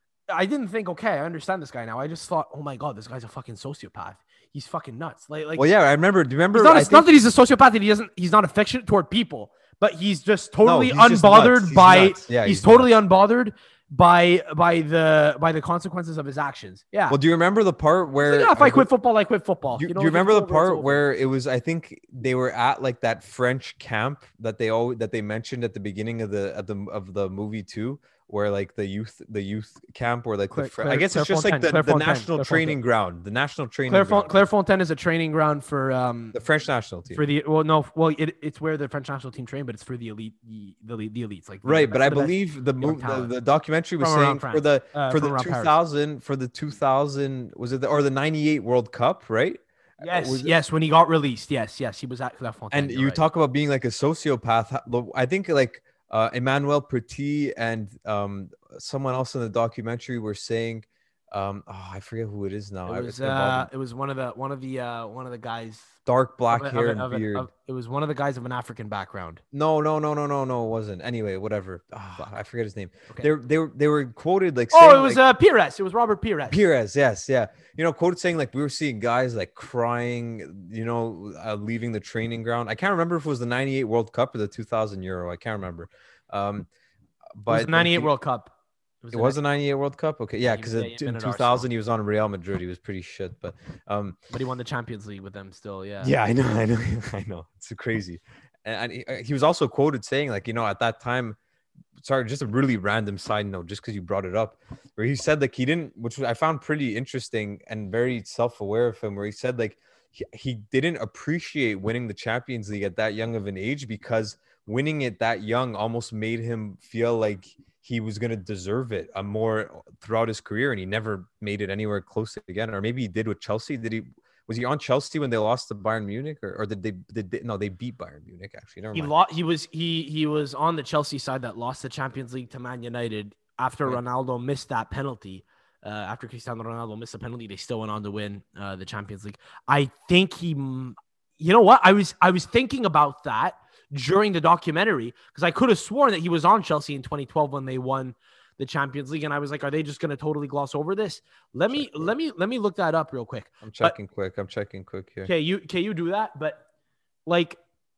I didn't think, okay, I understand this guy now. I just thought, oh my god, this guy's a fucking sociopath. He's fucking nuts. Like, like Well, yeah, I remember. Do you remember? it's not, I it's not think- that he's a sociopath and he doesn't, he's not affectionate toward people, but he's just totally he's just unbothered nuts. He's by, nuts. Yeah, he's, he's totally unbothered by, by the, by the consequences of his actions. Yeah. Well, do you remember the part where? yeah, if I I- quit football, I quit football. Do, You do know, you if it's remember the over, it's part over. where it was? I think they were at like that French camp that they all that they mentioned at the beginning of the at the of the movie too, where like the youth the youth camp or like Claire- the Fr- Claire- I guess it's just like the, Clairefontaine, the Clairefontaine, national Clairefontaine. training ground, the national training Clairefontaine, ground, Clairefontaine is a training ground for, um, the French national team. for the, well, no, well, it, it's where the French national team train, but it's for the elite, the, the, the elites. Like, the Right, best- but I the best believe the, young mov- the talent. the documentary was From around saying for France. the Uh, for from the around Paris. two thousand for the two thousand was it the, or the ninety-eight World Cup, right? Yes, Was it- yes, when he got released. Yes, yes, he was at Clairefontaine. And you're you right. talk about being like a sociopath. ha- lo- I think like uh, Emmanuel Petit and um, someone else in the documentary were saying, um, oh, I forget who it is now. I- It it's was, gonna bother uh, me. it was one of the, one of the, uh, one of the guys. Dark black of a- hair of a- and of a- beard. of- it was one of the guys of an African background. no, no, no, no, no, no, it wasn't. Anyway, whatever. Ah, I forget his name. Okay. They they were they were quoted like Oh, saying, it was like, uh, Pires. It was Robert Pires. Pires, yes, yeah. You know, quoted saying like we were seeing guys like crying, you know, uh, leaving the training ground. I can't remember if it was the ninety-eight World Cup or the two thousand Euro. I can't remember. Um, It but was the ninety-eight he- World Cup. It the was the ninety-eight World Cup. Okay, yeah, he because was- yeah, he in been at two Arsenal. thousand he was on Real Madrid. He was pretty shit, but um, But he won the Champions League with them still. Yeah. yeah, I know, I know, I know. It's crazy. And, and he, he was also quoted saying like, you know, at that time, sorry, just a really random side note, just because you brought it up, where he said like he didn't, which I found pretty interesting and very self-aware of him, where he said like he, he didn't appreciate winning the Champions League at that young of an age because winning it that young almost made him feel like he was going to deserve it a more throughout his career, and he never made it anywhere close to it again. Or maybe he did with Chelsea. Did he? Was he on Chelsea when they lost to Bayern Munich, or, or did they? Did they, no, they beat Bayern Munich actually. Never He mind. lost. He was he he was on the Chelsea side that lost the Champions League to Man United after Right. Ronaldo missed that penalty. Uh, after Cristiano Ronaldo missed the penalty, they still went on to win uh, the Champions League. I think he, you know what? I was I was thinking about that during the documentary because I could have sworn that he was on Chelsea in twenty twelve when they won the Champions League, and I was like, are they just going to totally gloss over this? Let me Check. let me let me look that up real quick. I'm checking quick. I'm checking quick here. Okay, you can you do that? But like,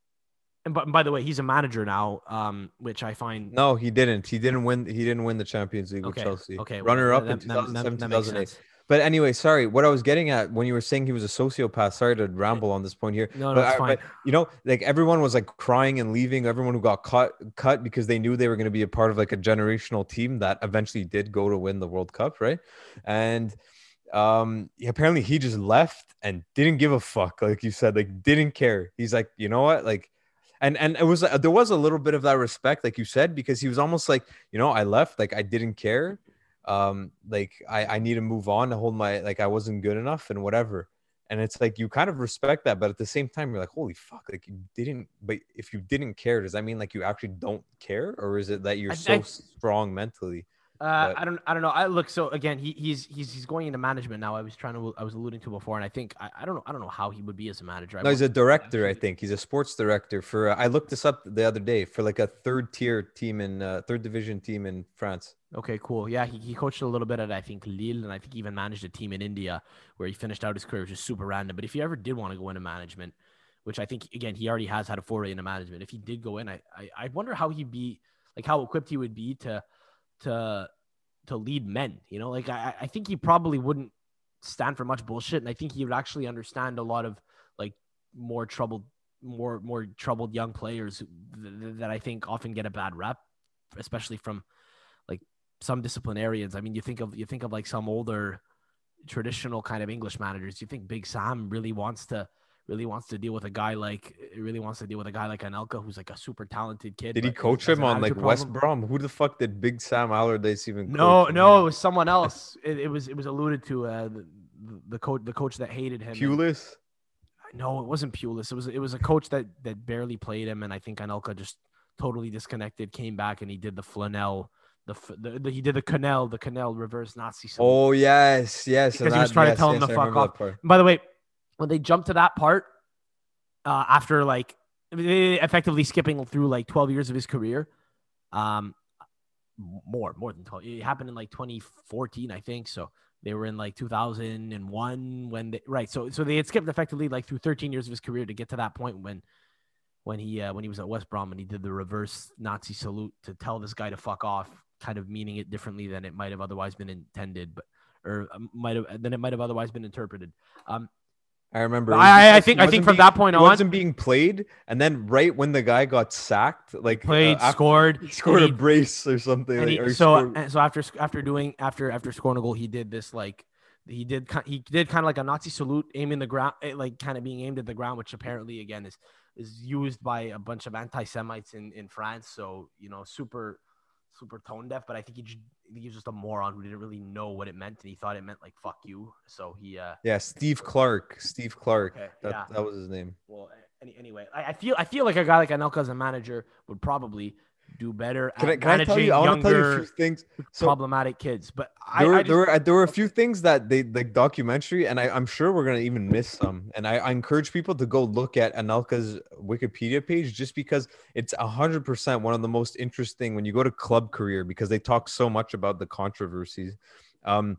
and but by the way, he's a manager now, um, which I find No, he didn't. He didn't win. He didn't win the Champions League okay. with Chelsea. Okay, Runner up that- in that- two that- thousand seven, that makes two thousand eight. sense. But anyway, sorry. What I was getting at when you were saying he was a sociopath. Sorry to ramble on this point here. No, no, but, it's I- fine. but, you know, like everyone was like crying and leaving. Everyone who got cut, cut because they knew they were going to be a part of like a generational team that eventually did go to win the World Cup, right? And um, apparently he just left and didn't give a fuck, like you said, like didn't care. He's like, you know what, like. And and it was there was a little bit of that respect, like you said, because he was almost like, you know, I left, like I didn't care. um, like I, I need to move on to hold my, like I wasn't good enough and whatever. And it's like, you kind of respect that, but at the same time, you're like, holy fuck, like you didn't, but if you didn't care, does that mean like you actually don't care? Or is it that you're I- so I- strong mentally? Uh, But- I don't, I don't know. I look, so again, he, he's, he's, he's going into management now. I was trying to, I was alluding to before, and I think, I, I don't know, I don't know how he would be as a manager. I No, he's want- a director, I actually- think. He's a sports director for, uh, I looked this up the other day, for like a third tier team in, uh, third division team in France. Okay, cool. Yeah, he, he coached a little bit at, I think, Lille, and I think he even managed a team in India where he finished out his career, which is super random. But if he ever did want to go into management, which I think, again, he already has had a foray into management, if he did go in, I, I, I wonder how he'd be, like how equipped he would be to, to, to lead men, you know, like I, I think he probably wouldn't stand for much bullshit. And I think he would actually understand a lot of like more troubled, more, more troubled young players th- that I think often get a bad rep, especially from like some disciplinarians. I mean, you think of, you think of like some older traditional kind of English managers. You think Big Sam really wants to, really wants to deal with a guy like, really wants to deal with a guy like Anelka, who's like a super talented kid. Did he but coach has him an on like attitude West problem. Brom? Who the fuck did Big Sam Allardyce even No, coach? no, it was someone else. It, it was it was alluded to uh, the the coach the coach that hated him. and- Pulis? No, it wasn't Pulis. It was it was a coach that that barely played him, and I think Anelka just totally disconnected. Came back and he did the Flanell, the, f- the, the he did the Canel, the Canel reverse Nazi salute. Oh, yes, yes. Because and he was that- trying to yes, tell him yes, to I fuck remember that off. part. By the way, when they jumped to that part, uh, after like effectively skipping through like twelve years of his career, um, more more than twelve. It happened in like twenty fourteen, I think. So they were in like two thousand one when they right. So so they had skipped effectively like through thirteen years of his career to get to that point when when he uh, when he was at West Brom and he did the reverse Nazi salute to tell this guy to fuck off, kind of meaning it differently than it might have otherwise been intended, but or might have then it might have otherwise been interpreted. Um, I remember. It was I, I because think he I wasn't think from being- that point he on, wasn't being played, and then right when the guy got sacked, like played, uh, after- scored, he scored and a he- brace or something. and Like, he- or he so scored- and so after after doing after after scoring a goal, he did this like he did ki- he did kind of like a Nazi salute, aiming the ground, eh, like kind of being aimed at the ground, which apparently again is is used by a bunch of anti-Semites in in France. So you know, super super tone deaf. But I think he just, I think he was just a moron who didn't really know what it meant, and he thought it meant like "fuck you." So he uh yeah, Steve Clark. Steve Clark. Okay, that, yeah. that was his name. well any, anyway, I, I feel I feel like a guy like Anelka as a manager would probably do better Can I, at can I managing tell you? I want to tell you a younger few things. So problematic kids. But I, there were, I there just, were there were a few things that they the documentary, and I, I'm sure we're gonna even miss some. And I, I encourage people to go look at Anelka's Wikipedia page just because it's a hundred percent one of the most interesting when you go to club career, because they talk so much about the controversies. Um,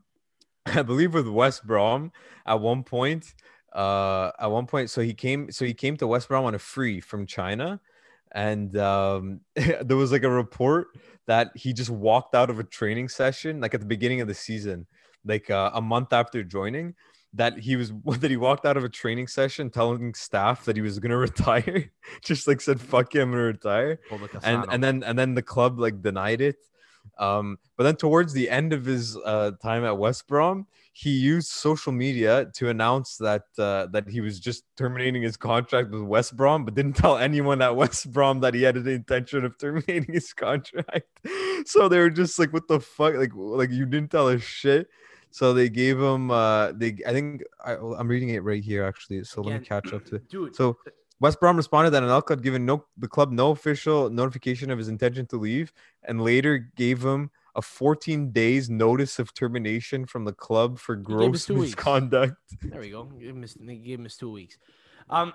I believe with West Brom at one point, uh, at one point, so he came so he came to West Brom on a free from China. And um, there was like a report that he just walked out of a training session, like at the beginning of the season, like uh, a month after joining, that he was that he walked out of a training session telling staff that he was gonna retire, just like said, "Fuck you, I'm gonna retire," and and then and then the club like denied it. Um, but then towards the end of his uh, time at West Brom, he used social media to announce that uh, that he was just terminating his contract with West Brom, but didn't tell anyone at West Brom that he had the intention of terminating his contract. So they were just like, "What the fuck? Like, like you didn't tell us shit." So they gave him. Uh, they, I think I, I'm reading it right here actually. So let me catch up to it. Dude, So West Brom responded that Anelka had given no the club no official notification of his intention to leave, and later gave him a fourteen days notice of termination from the club for gross two weeks. misconduct. There we go. Give him his, they gave him his two weeks. Um,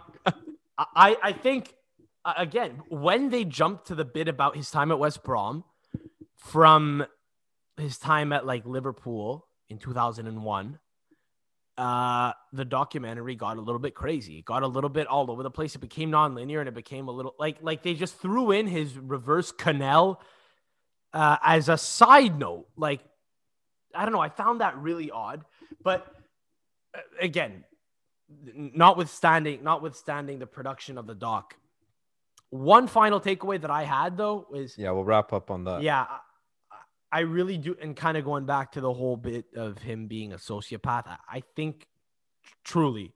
I I think uh, again when they jumped to the bit about his time at West Brom from his time at like Liverpool in two thousand one. Uh, the documentary got a little bit crazy. It got a little bit all over the place. It became non-linear and it became a little like like they just threw in his reverse canal uh, as a side note. Like, I don't know. I found that really odd. But uh, again, notwithstanding notwithstanding the production of the doc, one final takeaway that I had though is Yeah, we'll wrap up on that. yeah. I really do, and kind of going back to the whole bit of him being a sociopath, I, I think truly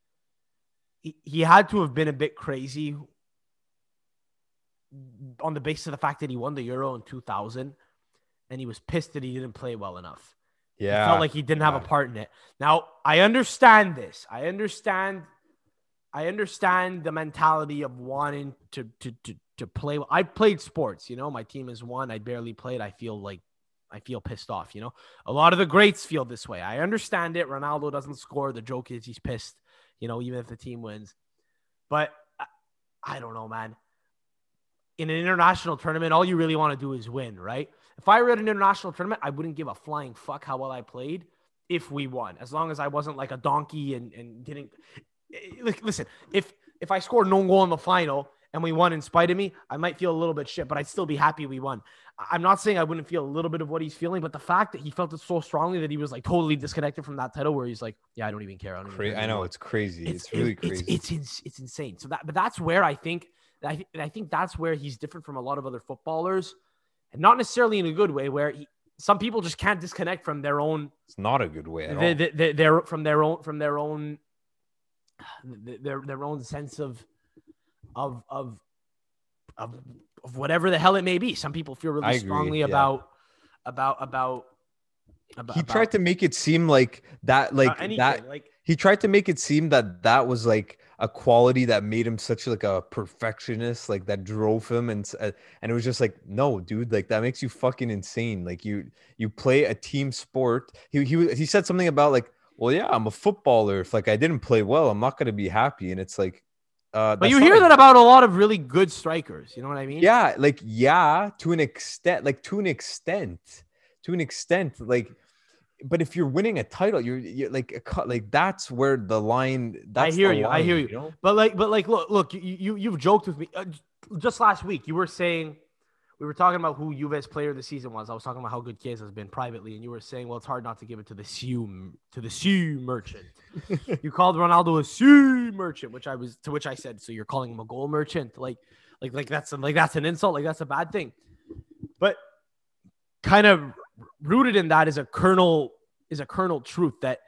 he, he had to have been a bit crazy on the basis of the fact that he won the Euro in two thousand and he was pissed that he didn't play well enough. Yeah. He felt like he didn't yeah. have a part in it. Now, I understand this. I understand I understand the mentality of wanting to to to to play. I played sports, you know, my team has won. I barely played. I feel like I feel pissed off, you know. A lot of the greats feel this way. I understand it. Ronaldo doesn't score. The joke is he's pissed, you know, even if the team wins. But I, I don't know, man. In an international tournament, all you really want to do is win, right? If I were at an international tournament, I wouldn't give a flying fuck how well I played if we won, as long as I wasn't like a donkey and, and didn't. Listen, if if I scored no goal in the final and we won in spite of me, I might feel a little bit shit, but I'd still be happy we won. I'm not saying I wouldn't feel a little bit of what he's feeling, but the fact that he felt it so strongly that he was like totally disconnected from that title, where he's like, yeah, I don't even care. I, don't even Cra- care I know it's crazy. It's, it's really it's, crazy. It's, it's, it's insane. So that, but that's where I think, I, I think that's where he's different from a lot of other footballers, and not necessarily in a good way, where he, some people just can't disconnect from their own. It's not a good way at they, all. They, they, they're from their own, from their own, their, their own sense of, of, of, of, of whatever the hell it may be. Some people feel really agree, strongly yeah. about, about, about, about, He about, tried to make it seem like that, like uh, anything, that. like, He tried to make it seem that that was like a quality that made him such like a perfectionist, like that drove him, and uh, and it was just like, no, dude, like that makes you fucking insane. Like you you play a team sport. He he he said something about like, well, yeah, I'm a footballer. If like I didn't play well, I'm not gonna be happy. And it's like, uh, but you hear that about a lot of really good strikers. You know what I mean? Yeah, like yeah, to an extent, like to an extent, to an extent, like. But if you're winning a title, you're, you're like, like that's where the line. That's I hear the you. line, I hear you. you know? But like, but like, look, look. You you you've joked with me uh, just last week. You were saying we were talking about who Juve's player of the season was. I was talking about how good Chiesa has been privately, and you were saying, well, it's hard not to give it to the Siu to the Siu merchant. You called Ronaldo a Siu merchant, which I was to which I said, so you're calling him a goal merchant? Like, like, like that's like that's an insult. Like that's a bad thing. But kind of rooted in that is a kernel is a kernel truth that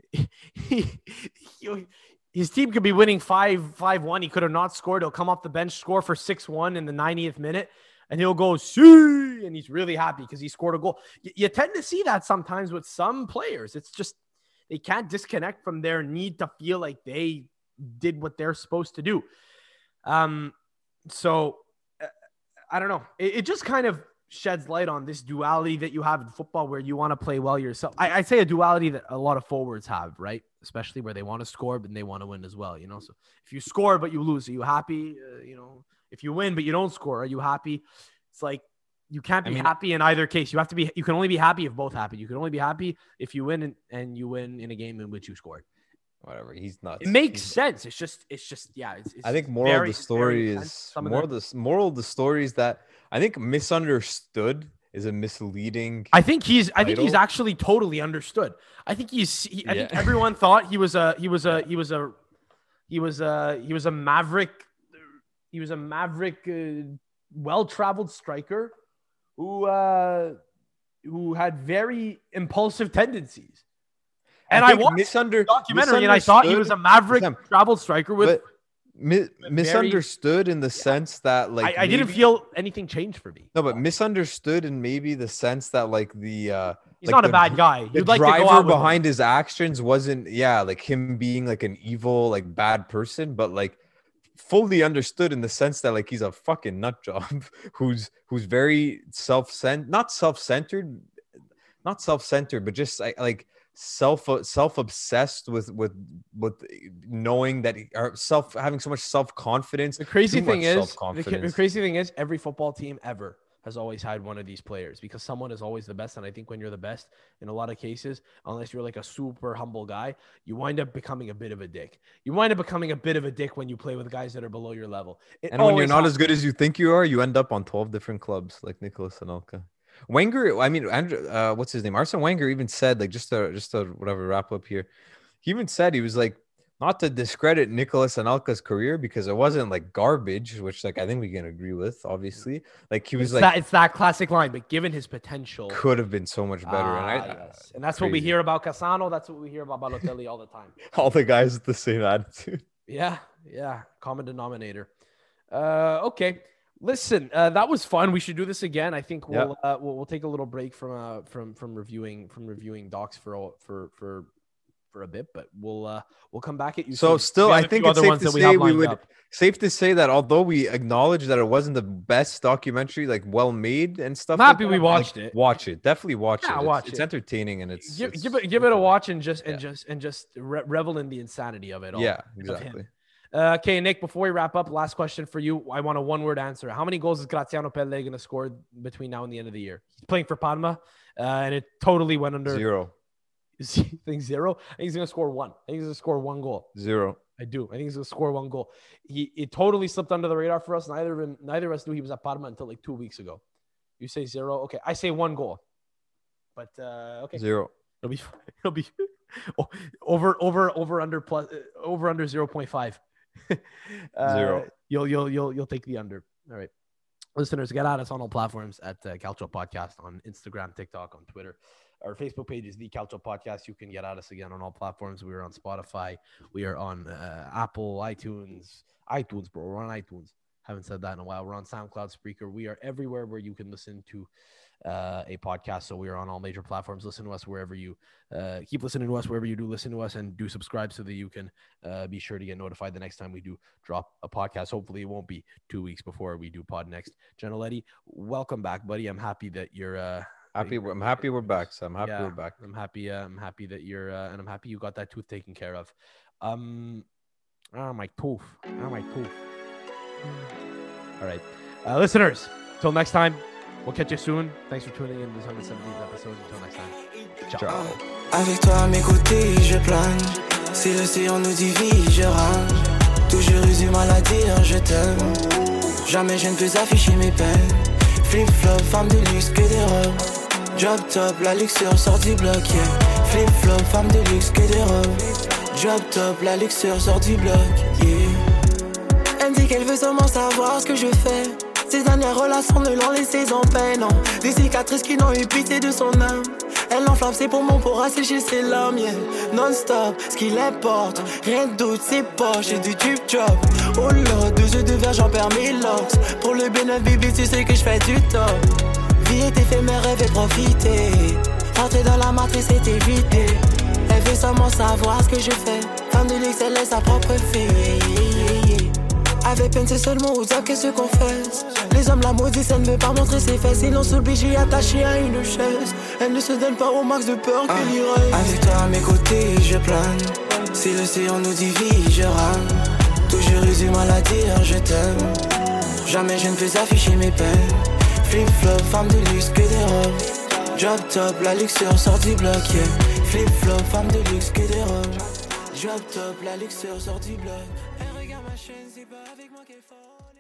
he, he, his team could be winning five five one. He could have not scored. He'll come off the bench, score for six one in the ninetieth minute, and he'll go see, and he's really happy because he scored a goal. You, you tend to see that sometimes with some players. It's just they can't disconnect from their need to feel like they did what they're supposed to do. Um, so uh, I don't know. It, it just kind of sheds light on this duality that you have in football where you want to play well yourself. I, I say a duality that a lot of forwards have, right? Especially where they want to score, but they want to win as well, you know? So if you score, but you lose, are you happy? Uh, you know, if you win, but you don't score, are you happy? It's like, you can't be I mean, happy in either case. You have to be, you can only be happy if both happen. You can only be happy if you win and, and you win in a game in which you scored. Whatever. He's nuts. It makes he's sense. It's just, it's just, yeah. It's, it's I think moral very, of the story very is intense. Some of more the- of the moral of the story is that I think misunderstood is a misleading. I think he's. I think he's title. actually totally understood. I think he's. He, I Yeah. think everyone thought he was a. He was a. He was a. He was a. He was a maverick. He was a maverick, uh, well-traveled striker, who uh, who had very impulsive tendencies. And I, think watched misunder- the documentary, and I thought he was a maverick misunderstood- traveled striker with. but mi- misunderstood in the sense that like I, I didn't maybe- feel anything changed for me. no, but misunderstood in maybe the sense that like the uh He's like not a the bad dr- guy. the You'd like to go driver out with him. behind his actions wasn't yeah like him being like an evil like bad person, but like fully understood in the sense that like he's a fucking nut job who's who's very self-centered, not self-centered, not self-centered, but just like like self self-obsessed with with with knowing that he, or self having so much self-confidence. The crazy too thing much is, the, self-confidence. the crazy thing is, every football team ever has always had one of these players because someone is always the best. And I think when you're the best, in a lot of cases, unless you're like a super humble guy, you wind up becoming a bit of a dick. You wind up becoming a bit of a dick when you play with guys that are below your level. It And when you're always not happens. as good as you think you are, you end up on twelve different clubs like Nicolas Anelka. Wenger, I mean, Andrew, uh, what's his name? Arsene Wenger even said, like, just to just to whatever wrap up here. He even said he was like, not to discredit Nicolas Anelka's career because it wasn't like garbage, which like I think we can agree with, obviously. Like he was it's like that, it's that classic line, but given his potential, could have been so much better. Ah, and I, yes. and that's what we crazy. hear about Cassano. That's what we hear about Balotelli all the time. all the guys with the same attitude. Yeah, yeah, common denominator. Uh, okay, Listen, uh, that was fun. We should do this again. I think we'll Yeah. uh, we'll, we'll take a little break from uh, from from reviewing from reviewing docs for a- for for for a bit, but we'll uh, we'll come back at you. So soon. still, We have I a think few it's other safe ones to that we say have we lined would up. safe to say that although we acknowledge that it wasn't the best documentary, like well made and stuff. I'm like happy that, we watched like, it. Watch it, definitely watch Yeah, it. It's, watch it's it. entertaining and it's give, it's give it give it a different. watch and just and Yeah. just and just re- revel in the insanity of it all. Yeah, of him. exactly. Uh, okay, Nick, before we wrap up, last question for you. I want a one-word answer. How many goals is Graziano Pelle going to score between now and the end of the year? He's playing for Parma, uh, and it totally went under. Zero, Is he think zero? I think he's going to score one. I think he's going to score one goal. zero. I do. I think he's going to score one goal. He it totally slipped under the radar for us. Neither of him, neither of us knew he was at Parma until like two weeks ago. You say zero. Okay, I say one goal. But uh, okay, Zero. it'll be it'll be oh, over over over under plus uh, over under zero point five. uh, Zero. You'll you'll you'll you'll take the under. All right, listeners, get at us on all platforms at uh, Calcio Podcast on Instagram, TikTok, on Twitter. Our Facebook page is the Calcio Podcast. You can get at us again on all platforms. We are on Spotify. We are on uh, Apple, iTunes, iTunes, bro. We're on iTunes. Haven't said that in a while. We're on SoundCloud, Spreaker. We are everywhere where you can listen to uh, a podcast. So we are on all major platforms. Listen to us wherever you uh, keep listening to us, wherever you do listen to us, and do subscribe so that you can uh, be sure to get notified the next time we do drop a podcast. Hopefully it won't be two weeks before we do pod next. Giannoletti, welcome back, buddy. I'm happy that you're uh, Happy. I'm happy we're back. So I'm happy yeah, we're back. I'm happy. Uh, I'm happy that you're, uh, and I'm happy you got that tooth taken care of. Um, oh my tooth. Oh my tooth. All right, uh, listeners. Till next time, we'll catch you soon. Thanks for tuning in to this one hundred seventieth episode. Until next time, ciao. Ciao. Avec toi à mes côtés, je plane. Si l'océan nous divise, je rame. Toujours eu du mal à dire je t'aime. Jamais je ne peux afficher mes peines. Flip-flop, femme de luxe, que des robes. Drop top, la luxure sort du bloc, yeah. Flip-flop, femme de luxe, que des robes. Drop top, la luxure sort du bloc, yeah. Elle me dit qu'elle veut seulement savoir ce que je fais. Ses dernières relations ne l'ont laissé en peine, non. Des cicatrices qui n'ont eu pitié de son âme. Elle enflamme ses poumons pour assécher ses larmes, yeah. Non-stop, ce qui l'importe, rien de doute, ses poches et du tube drop. Oh là, deux yeux de verre, j'en perds mes locks. Pour le B neuf, baby, tu sais que je fais du top. Vie est éphémère, rêve et profiter. Rentrer dans la matrice et éviter. Elle veut seulement savoir ce que je fais. Femme de luxe, elle est sa propre fille. Avec peine, c'est seulement aux hommes qu'est-ce qu'on fait. Les hommes la maudissent, elle ne veut pas montrer ses fesses. Ils l'ont obligée attachée à une chaise. Elle ne se donne pas au max de peur que l'irait. Avec toi à mes côtés, je plane. Si l'océan nous divise, je rame. Toujours eu du mal à dire je t'aime. Jamais je ne peux afficher mes peines. Flip-flop, femme de luxe, que des robes. Drop top, la luxure sort du bloc, yeah. Flip-flop, femme de luxe, que des robes. Drop top, la luxure sort du bloc. Elle regarde ma chaîne, c'est pas avec moi qu'elle faut.